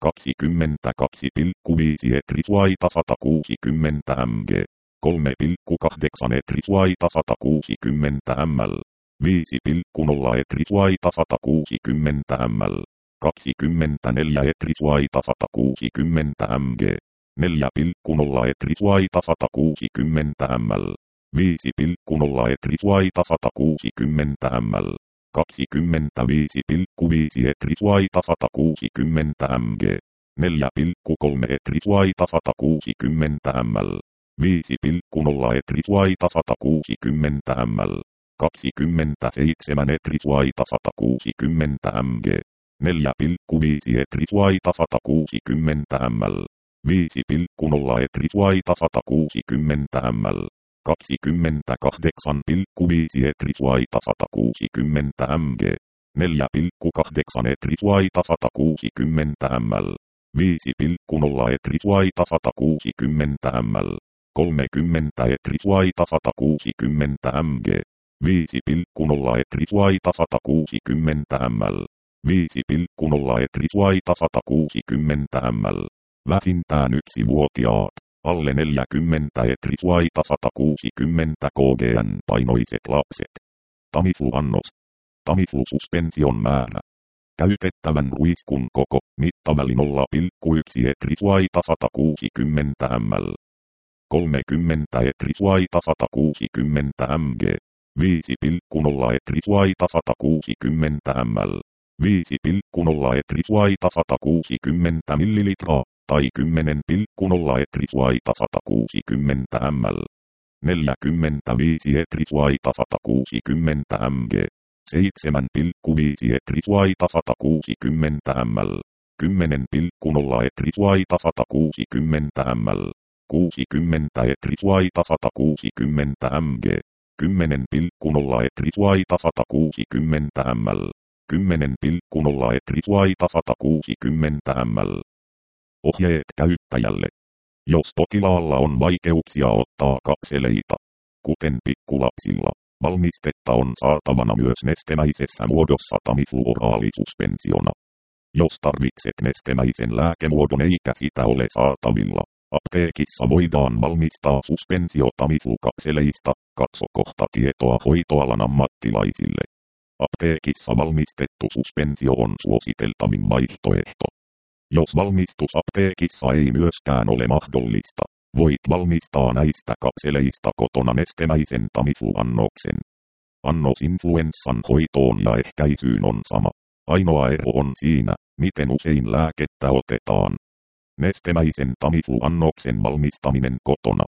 kaksikymmentäkaksi pilkku viisi etrisuaita sata kuusikymmentä millilitraa, kolme pilkku kahdeksan etrisuaita sata kuusikymmentä millilitraa, viisi pilkku nolla etrisuaita sata kuusikymmentä millilitraa, kaksikymmentäneljä etrisuaita sata kuusikymmentä millilitraa, neljä pilkku nolla etrisuaita sata kuusikymmentä millilitraa, viisi pilkku nolla etrisuaita sata kuusikymmentä millilitraa, kaksikymmentäviisi pilkku viisi etrisuaita sata kuusikymmentä millilitraa, neljä pilkku kolme etrisuaita sata kuusikymmentä millilitraa, viisi pilkku nolla etrisuaita sata kuusikymmentä millilitraa, kaksikymmentäseitsemän etrisuaita sata kuusikymmentä millilitraa, neljä pilkku viisi etrisuaita sata kuusikymmentä millilitraa, viisi pilkku nolla etrisuaita sata kuusikymmentä millilitraa, kaksikymmentäkahdeksan pilkku viisi etrisuaita sata kuusikymmentä millilitraa, neljä pilkku kahdeksan etrisuaita sata kuusikymmentä millilitraa, viisi pilkku nolla etrisuaita sata kuusikymmentä millilitraa, kolmekymmentä etrisuaita sata kuusikymmentä millilitraa, viisi pilkku nolla etrisuaita sata kuusikymmentä millilitraa, viisi pilkku nolla etrisuaita sata kuusikymmentä millilitraa, vähintään yksivuotiaat, alle neljäkymmentä etrisuaita sata kuusikymmentä kilogram painoiset lapset. Tamiflu-annos. Tamiflu-suspension määrä. Käytettävän ruiskun koko, mittaväli nolla pilkku yksi etrisuaita sata kuusikymmentä millilitraa. kolmekymmentä etrisuaita sata kuusikymmentä millilitraa. viisi pilkku nolla etrisuaita sata kuusikymmentä millilitraa. viisi pilkku nolla etrisuaita sata kuusikymmentä millilitraa. Tai kymmenen pilkku nolla etrisuaita sata kuusikymmentä millilitraa. neljäkymmentäviisi etrisuaita sata kuusikymmentä millilitraa. seitsemän pilkku viisi etrisuaita sata kuusikymmentä millilitraa. kymmenen pilkku nolla etrisuaita sata kuusikymmentä millilitraa. kuusikymmentä etrisuaita sata kuusikymmentä millilitraa. kymmenen pilkku nolla etrisuaita sata kuusikymmentä millilitraa. kymmenen pilkku nolla etrisuaita sata kuusikymmentä millilitraa. Ohjeet käyttäjälle. Jos potilaalla on vaikeuksia ottaa kapseleita, kuten pikkulapsilla, valmistetta on saatavana myös nestemäisessä muodossa Tamiflu-oraalisuspensiona. Jos tarvitset nestemäisen lääkemuodon eikä sitä ole saatavilla, apteekissa voidaan valmistaa suspensio Tamiflu-kapseleista, katso kohta tietoa hoitoalan ammattilaisille. Apteekissa valmistettu suspensio on suositeltavin vaihtoehto. Jos valmistus apteekissa ei myöskään ole mahdollista, voit valmistaa näistä kapseleista kotona nestemäisen Tamiflu-annoksen. Annos influenssan hoitoon ja ehkäisyyn on sama. Ainoa ero on siinä, miten usein lääkettä otetaan. Nestemäisen Tamiflu-annoksen valmistaminen kotona.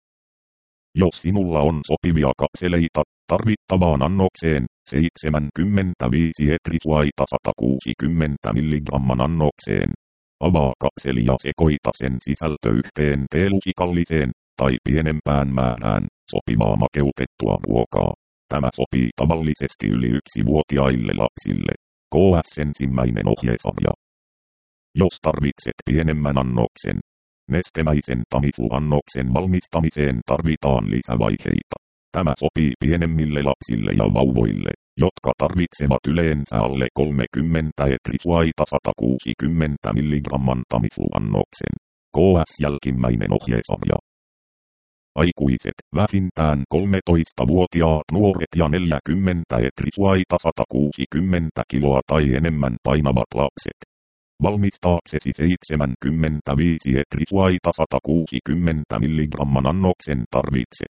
Jos sinulla on sopivia kapseleita tarvittavaan annokseen, seitsemänkymmentäviisi etrisuaita sata kuusikymmentä milligramman annokseen, avaa kapseli ja sekoita sen sisältö yhteen teelusikalliseen tai pienempään määrään sopivaa makeutettua ruokaa. Tämä sopii tavallisesti yli yksivuotiaille lapsille. K S ensimmäinen ohjesarja. Jos tarvitset pienemmän annoksen, nestemäisen Tamiflu-annoksen valmistamiseen tarvitaan lisävaiheita. Tämä sopii pienemmille lapsille ja vauvoille, jotka tarvitsevat yleensä alle kolmekymmentä etrisuaita sata kuusikymmentä milligramman Tamiflu-annoksen. K S jälkimmäinen ohjesarja. Aikuiset, vähintään kolmetoistavuotiaat nuoret ja neljäkymmentä etrisuaita sata kuusikymmentä kiloa tai enemmän painavat lapset. Valmistaaksesi seitsemänkymmentäviisi etrisuaita sata kuusikymmentä milligramman annoksen tarvitset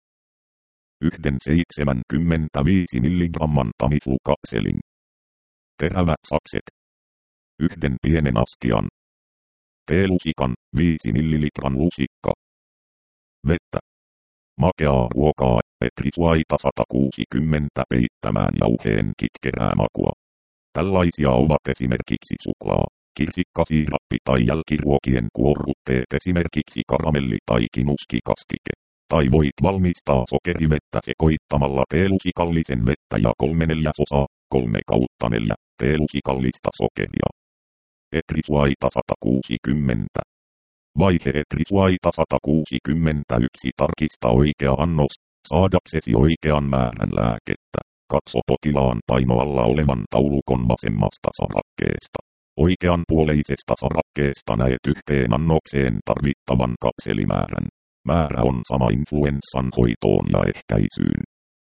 yhden seitsemänkymmentäviisi milligramman Tamiflu-kapselin, terävät sakset, yhden pienen askian, teelusikan, viisi millilitran lusikka, vettä, makeaa ruokaa, etrisuaita sata kuusikymmentä peittämään jauheen kitkerää makua. Tällaisia ovat esimerkiksi suklaa, kirsikkasiirappi tai jälkiruokien kuorrutteet, esimerkiksi karamelli tai kinuskikastike. Tai voit valmistaa sokerivettä sekoittamalla teelusikallisen vettä ja kolme neljäsosaa, kolme kautta neljä, teelusikallista sokeria. Etrisuaita sata kuusikymmentä. Vaihe etrisuaita sata kuusikymmentäyksi. Tarkista oikea annos, saadaksesi oikean määrän lääkettä. Katso potilaan painoalla olevan taulukon vasemmasta sarakkeesta. Oikeanpuoleisesta sarakkeesta näet yhteen annokseen tarvittavan kapselimäärän. Määrä on sama influenssan hoitoon ja ehkäisyyn.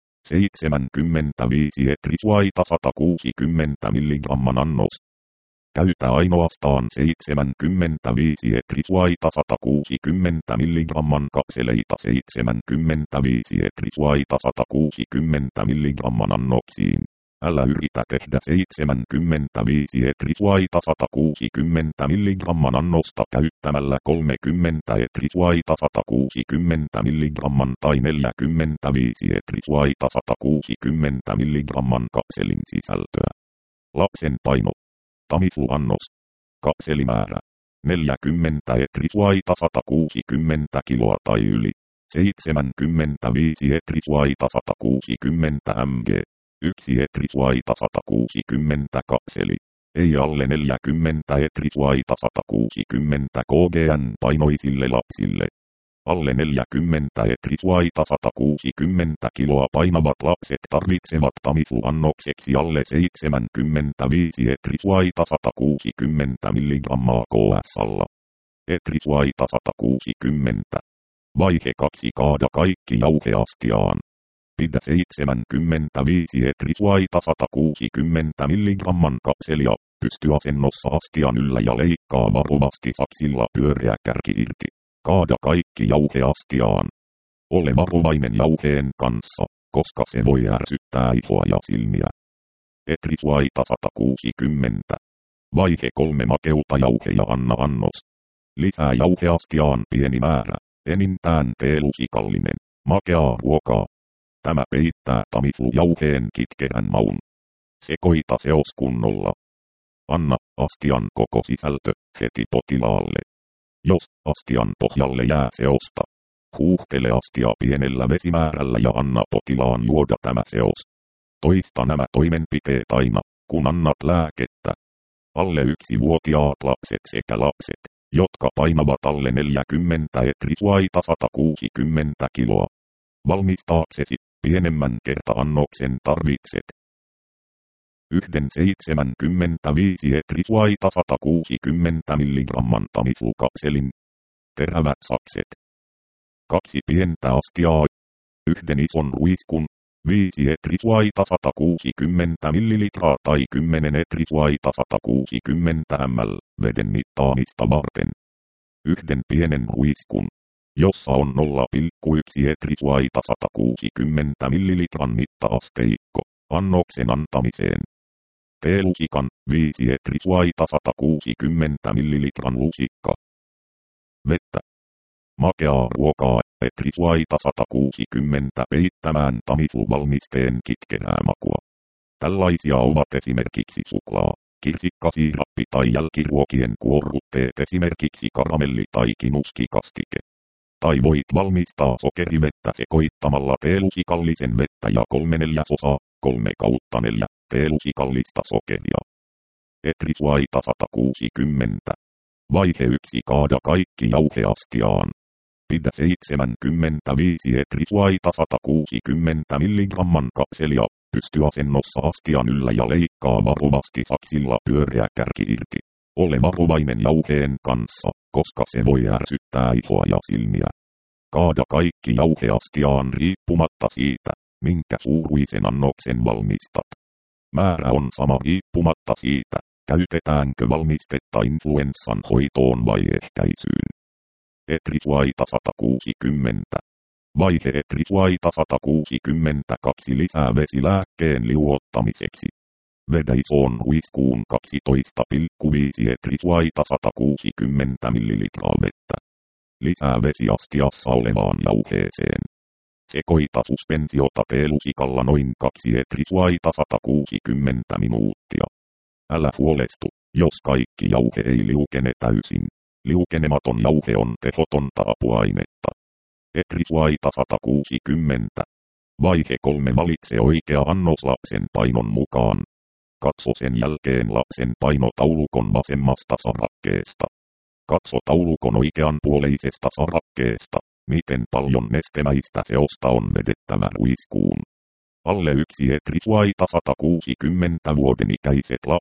seitsemänkymmentäviisi etrisuaita sata kuusikymmentä milligramman annos. Käytä ainoastaan seitsemänkymmentäviisi etrisuaita sata kuusikymmentä milligramman kapseleita seitsemänkymmentäviisi etrisuaita sata kuusikymmentä milligramman annoksiin. Älä yritä tehdä seitsemänkymmentäviisi etrisuaita sata kuusikymmentä milligramman annosta käyttämällä kolmekymmentä etrisuaita sata kuusikymmentä milligramman tai neljäkymmentäviisi etrisuaita sata kuusikymmentä milligramman kapselin sisältöä. Lapsen paino. Tamiflu-annos. Kapselimäärä. neljäkymmentä etrisuaita sata kuusikymmentä kiloa tai yli. seitsemänkymmentäviisi etrisuaita sata kuusikymmentä milligrammaa. Yksi etrisuaita sata kuusikymmentä kapseli. Ei alle neljäkymmentä etrisuaita sata kuusikymmentä kilogrammaa painoisille lapsille. Alle neljäkymmentä etrisuaita sata kuusikymmentä kiloa painavat lapset tarvitsevat Tamiflu-annokseksi alle seitsemänkymmentäviisi etrisuaita sata kuusikymmentä milligrammaa K S-alla. Etrisuaita sata kuusikymmentä. Vaihe kaksi. Kaada kaikki jauhe astiaan. Pidä seitsemänkymmentäviisi etrisuaita sata kuusikymmentä milligramman kapselia pystyasennossa astian yllä ja leikkaa varovasti saksilla pyöreä kärki irti. Kaada kaikki jauhe astiaan. Ole varovainen jauheen kanssa, koska se voi ärsyttää ihoa ja silmiä. Etrisuaita sata kuusikymmentä. Vaihe kolme. Makeuta jauhe ja anna annos. Lisää jauhe astiaan pieni määrä, enintään teelusikallinen, makeaa ruokaa. Tämä peittää Tamiflu-jauheen kitkerän maun. Sekoita seos kunnolla. Anna astian koko sisältö heti potilaalle. Jos astian pohjalle jää seosta, huuhtele astia pienellä vesimäärällä ja anna potilaan juoda tämä seos. Toista nämä toimenpiteet aina, kun annat lääkettä. Alle yksivuotiaat lapset sekä lapset, jotka painavat alle neljäkymmentä etrisuaita sata kuusikymmentä kiloa. Valmistaaksesi pienemmän kerta-annoksen tarvitset yhden seitsemänkymmentäviisi etrisuaita sata kuusikymmentä milligramman Tamiflu-kapselin. Terävät sakset. Kaksi pientä astiaa. Yhden ison ruiskun. Viisi etrisuaita sata kuusikymmentä millilitraa tai kymmenen etrisuaita sata kuusikymmentä millilitraa veden mittaamista varten. Yhden pienen ruiskun, jossa on nolla pilkku yksi etrisuaita sata kuusikymmentä millilitran mittaasteikko, annoksen antamiseen. Teelusikan, viisi etrisuaita sata kuusikymmentä millilitran lusikka. Vettä. Makeaa ruokaa, etrisuaita sata kuusikymmentä peittämään Tamiflu-valmisteen kitkerää makua. Tällaisia ovat esimerkiksi suklaa, kirsikkasiirappi tai jälkiruokien kuorrutteet, esimerkiksi karamelli tai kinuskikastike. Tai voit valmistaa sokerivettä sekoittamalla teelusikallisen vettä ja kolme neljäsosaa, kolme kautta neljä, teelusikallista sokeria. Etrisuaita sata kuusikymmentä. Vaihe yksi. Kaada kaikki jauhe astiaan. Pidä seitsemänkymmentäviisi etrisuaita sata kuusikymmentä milligramman kapselia pystyasennossa astian yllä ja leikkaa varovasti saksilla pyöreä kärki irti. Ole varovainen jauheen kanssa, koska se voi ärsyttää ihoa ja silmiä. Kaada kaikki jauhe astiaan riippumatta siitä, minkä suuruisen annoksen valmistat. Määrä on sama riippumatta siitä, käytetäänkö valmistetta influenssan hoitoon vai ehkäisyyn. Etrisuaita sata kuusikymmentä. Vaihe etrisuaita sata kuusikymmentäkaksi. Lisää vesilääkkeen liuottamiseksi. Vedä isoon ruiskuun kaksitoista pilkku viisi etrisuaita sata kuusikymmentä millilitraa vettä. Lisää vesi astiassa olevaan jauheeseen. Sekoita suspensiota teelusikalla noin kaksi etrisuaita sata kuusikymmentä minuuttia. Älä huolestu, jos kaikki jauhe ei liukene täysin. Liukenematon jauhe on tehotonta apuainetta. Etrisuaita sata kuusikymmentä. Vaihe kolme. Valitse oikea annos lapsen painon mukaan. Katso sen jälkeen lapsen painotaulukon vasemmasta sarakkeesta. Katso taulukon oikeanpuoleisesta sarakkeesta, miten paljon nestemäistä seosta on vedettävä ruiskuun. Alle yksi etrisuaita sata kuusikymmentä vuodenikäiset lapset,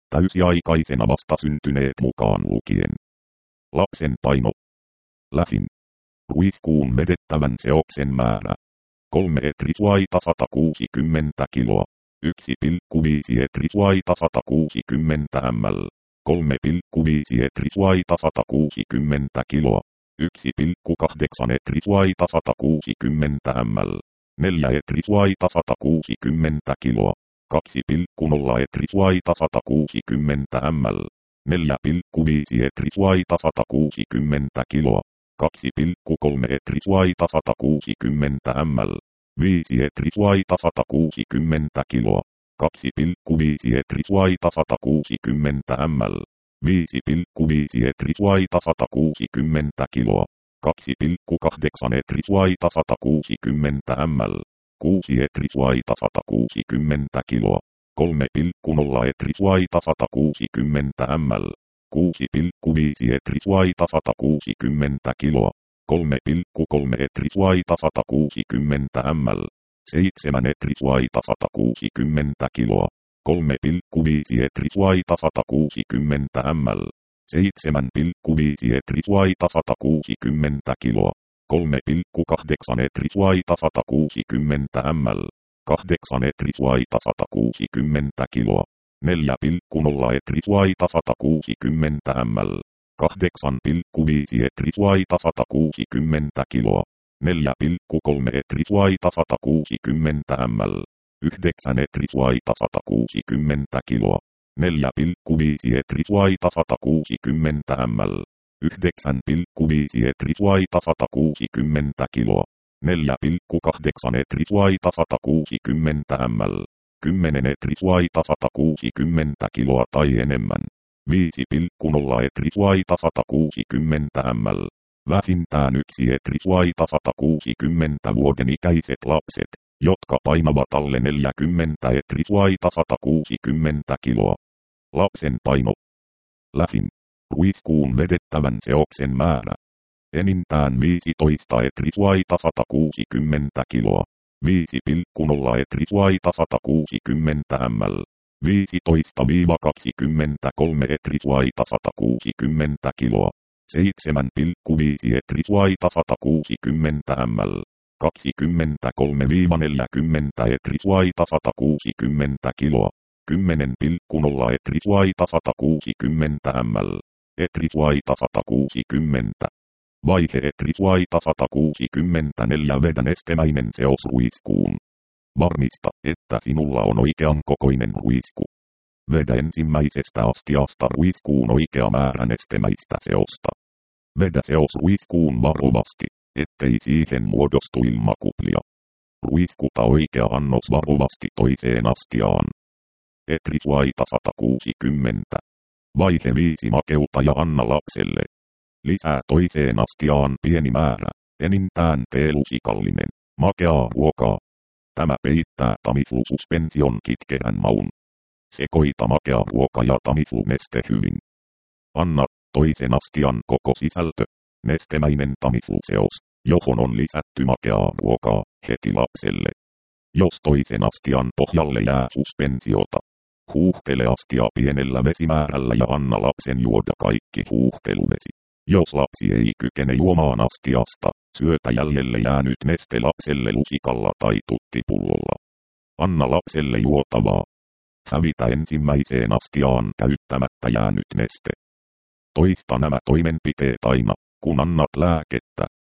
täysiaikaisena vastasyntyneet mukaan lukien. Lapsen paino. Lähin. Ruiskuun vedettävän seoksen määrä. kolme etrisuaita sata kuusikymmentä kiloa. yksi pilkku viisi etrisuaita sata kuusikymmentä millilitraa. kolme pilkku viisi etrisuaita sata kuusikymmentä kiloa. yksi pilkku kahdeksan etrisuaita sata kuusikymmentä millilitraa. neljä etrisuaita sata kuusikymmentä kiloa. kaksi pilkku nolla etrisuaita sata kuusikymmentä millilitraa. neljä pilkku viisi etrisuaita sata kuusikymmentä kiloa. kaksi pilkku kolme etrisuaita sata kuusikymmentä millilitraa. viisi etrisuaita sata kuusikymmentä kiloa. kaksi pilkku viisi etrisuaita sata kuusikymmentä millilitraa. viisi pilkku viisi etrisuaita sata kuusikymmentä kiloa. kaksi pilkku kahdeksan etrisuaita sata kuusikymmentä millilitraa. kuusi etrisuaita sata kuusikymmentä kiloa. kolme pilkku nolla etrisuaita sata kuusikymmentä millilitraa. kuusi pilkku viisi etrisuaita sata kuusikymmentä kiloa. kolme pilkku kolme etrisuaita sata kuusikymmentä millilitraa. seitsemän etrisuaita sata kuusikymmentä kiloa. kolme pilkku viisi etrisuaita sata kuusikymmentä millilitraa. seitsemän pilkku viisi etrisuaita sata kuusikymmentä kiloa. kolme pilkku kahdeksan etrisuaita sata kuusikymmentä millilitraa. kahdeksan etrisuaita sata kuusikymmentä kiloa. neljä pilkku nolla etrisuaita sata kuusikymmentä millilitraa. kahdeksan pilkku viisi etrisuaita sata kuusikymmentä kiloa. neljä pilkku kolme etrisuaita sata kuusikymmentä millilitraa. yhdeksän etrisuaita sata kuusikymmentä kiloa. neljä pilkku viisi etrisuaita sata kuusikymmentä millilitraa. yhdeksän pilkku viisi etrisuaita sata kuusikymmentä kiloa. neljä pilkku kahdeksan etrisuaita sata kuusikymmentä millilitraa. kymmenen etrisuaita sata kuusikymmentä kiloa tai enemmän. viisi pilkku nolla etrisuaita sata kuusikymmentä millilitraa. Vähintään yksi etrisuaita sata kuusikymmentä vuoden ikäiset lapset, jotka painavat alle neljäkymmentä etrisuaita sata kuusikymmentä kiloa. Lapsen paino. Lähin. Ruiskuun vedettävän seoksen määrä. Enintään viisitoista etrisuaita sata kuusikymmentä kiloa. viisi pilkku nolla etrisuaita sata kuusikymmentä millilitraa. viisitoista kaksikymmentäkolme etrisuaita sata kuusikymmentä kiloa. seitsemän pilkku viisi etrisuaita sata kuusikymmentä millilitraa. kaksikymmentäkolme neljäkymmentä etrisuaita sata kuusikymmentä kiloa. kymmenen pilkku nolla etrisuaita sata kuusikymmentä millilitraa. Etrisuaita sata kuusikymmentä. Vaihe etrisuaita sata kuusikymmentäneljä vedä nestemäinen seos ruiskuun. Varmista, että sinulla on oikean kokoinen ruisku. Vedä ensimmäisestä astiasta ruiskuun oikea määrä nestemäistä seosta. Vedä seos ruiskuun varovasti, ettei siihen muodostu ilmakuplia. Ruiskuta oikea annos varovasti toiseen astiaan. Etrisuaita sata kuusikymmentä. Vaihe viisi makeuta ja anna lapselle. Lisää toiseen astiaan pieni määrä, enintään teelusikallinen, makeaa ruokaa. Tämä peittää Tamiflu-suspension kitkerän maun. Sekoita makea ruoka ja Tamiflu-neste hyvin. Anna toisen astian koko sisältö, nestemäinen Tamiflu-seos, johon on lisätty makeaa ruokaa, heti lapselle. Jos toisen astian pohjalle jää suspensiota, huuhtele astia pienellä vesimäärällä ja anna lapsen juoda kaikki huuhteluvesi. Jos lapsi ei kykene juomaan astiasta, syötä jäljelle jäänyt neste lapselle lusikalla tai tuttipullolla. Anna lapselle juotavaa. Hävitä ensimmäiseen astiaan käyttämättä jäänyt neste. Toista nämä toimenpiteet aina, kun annat lääkettä,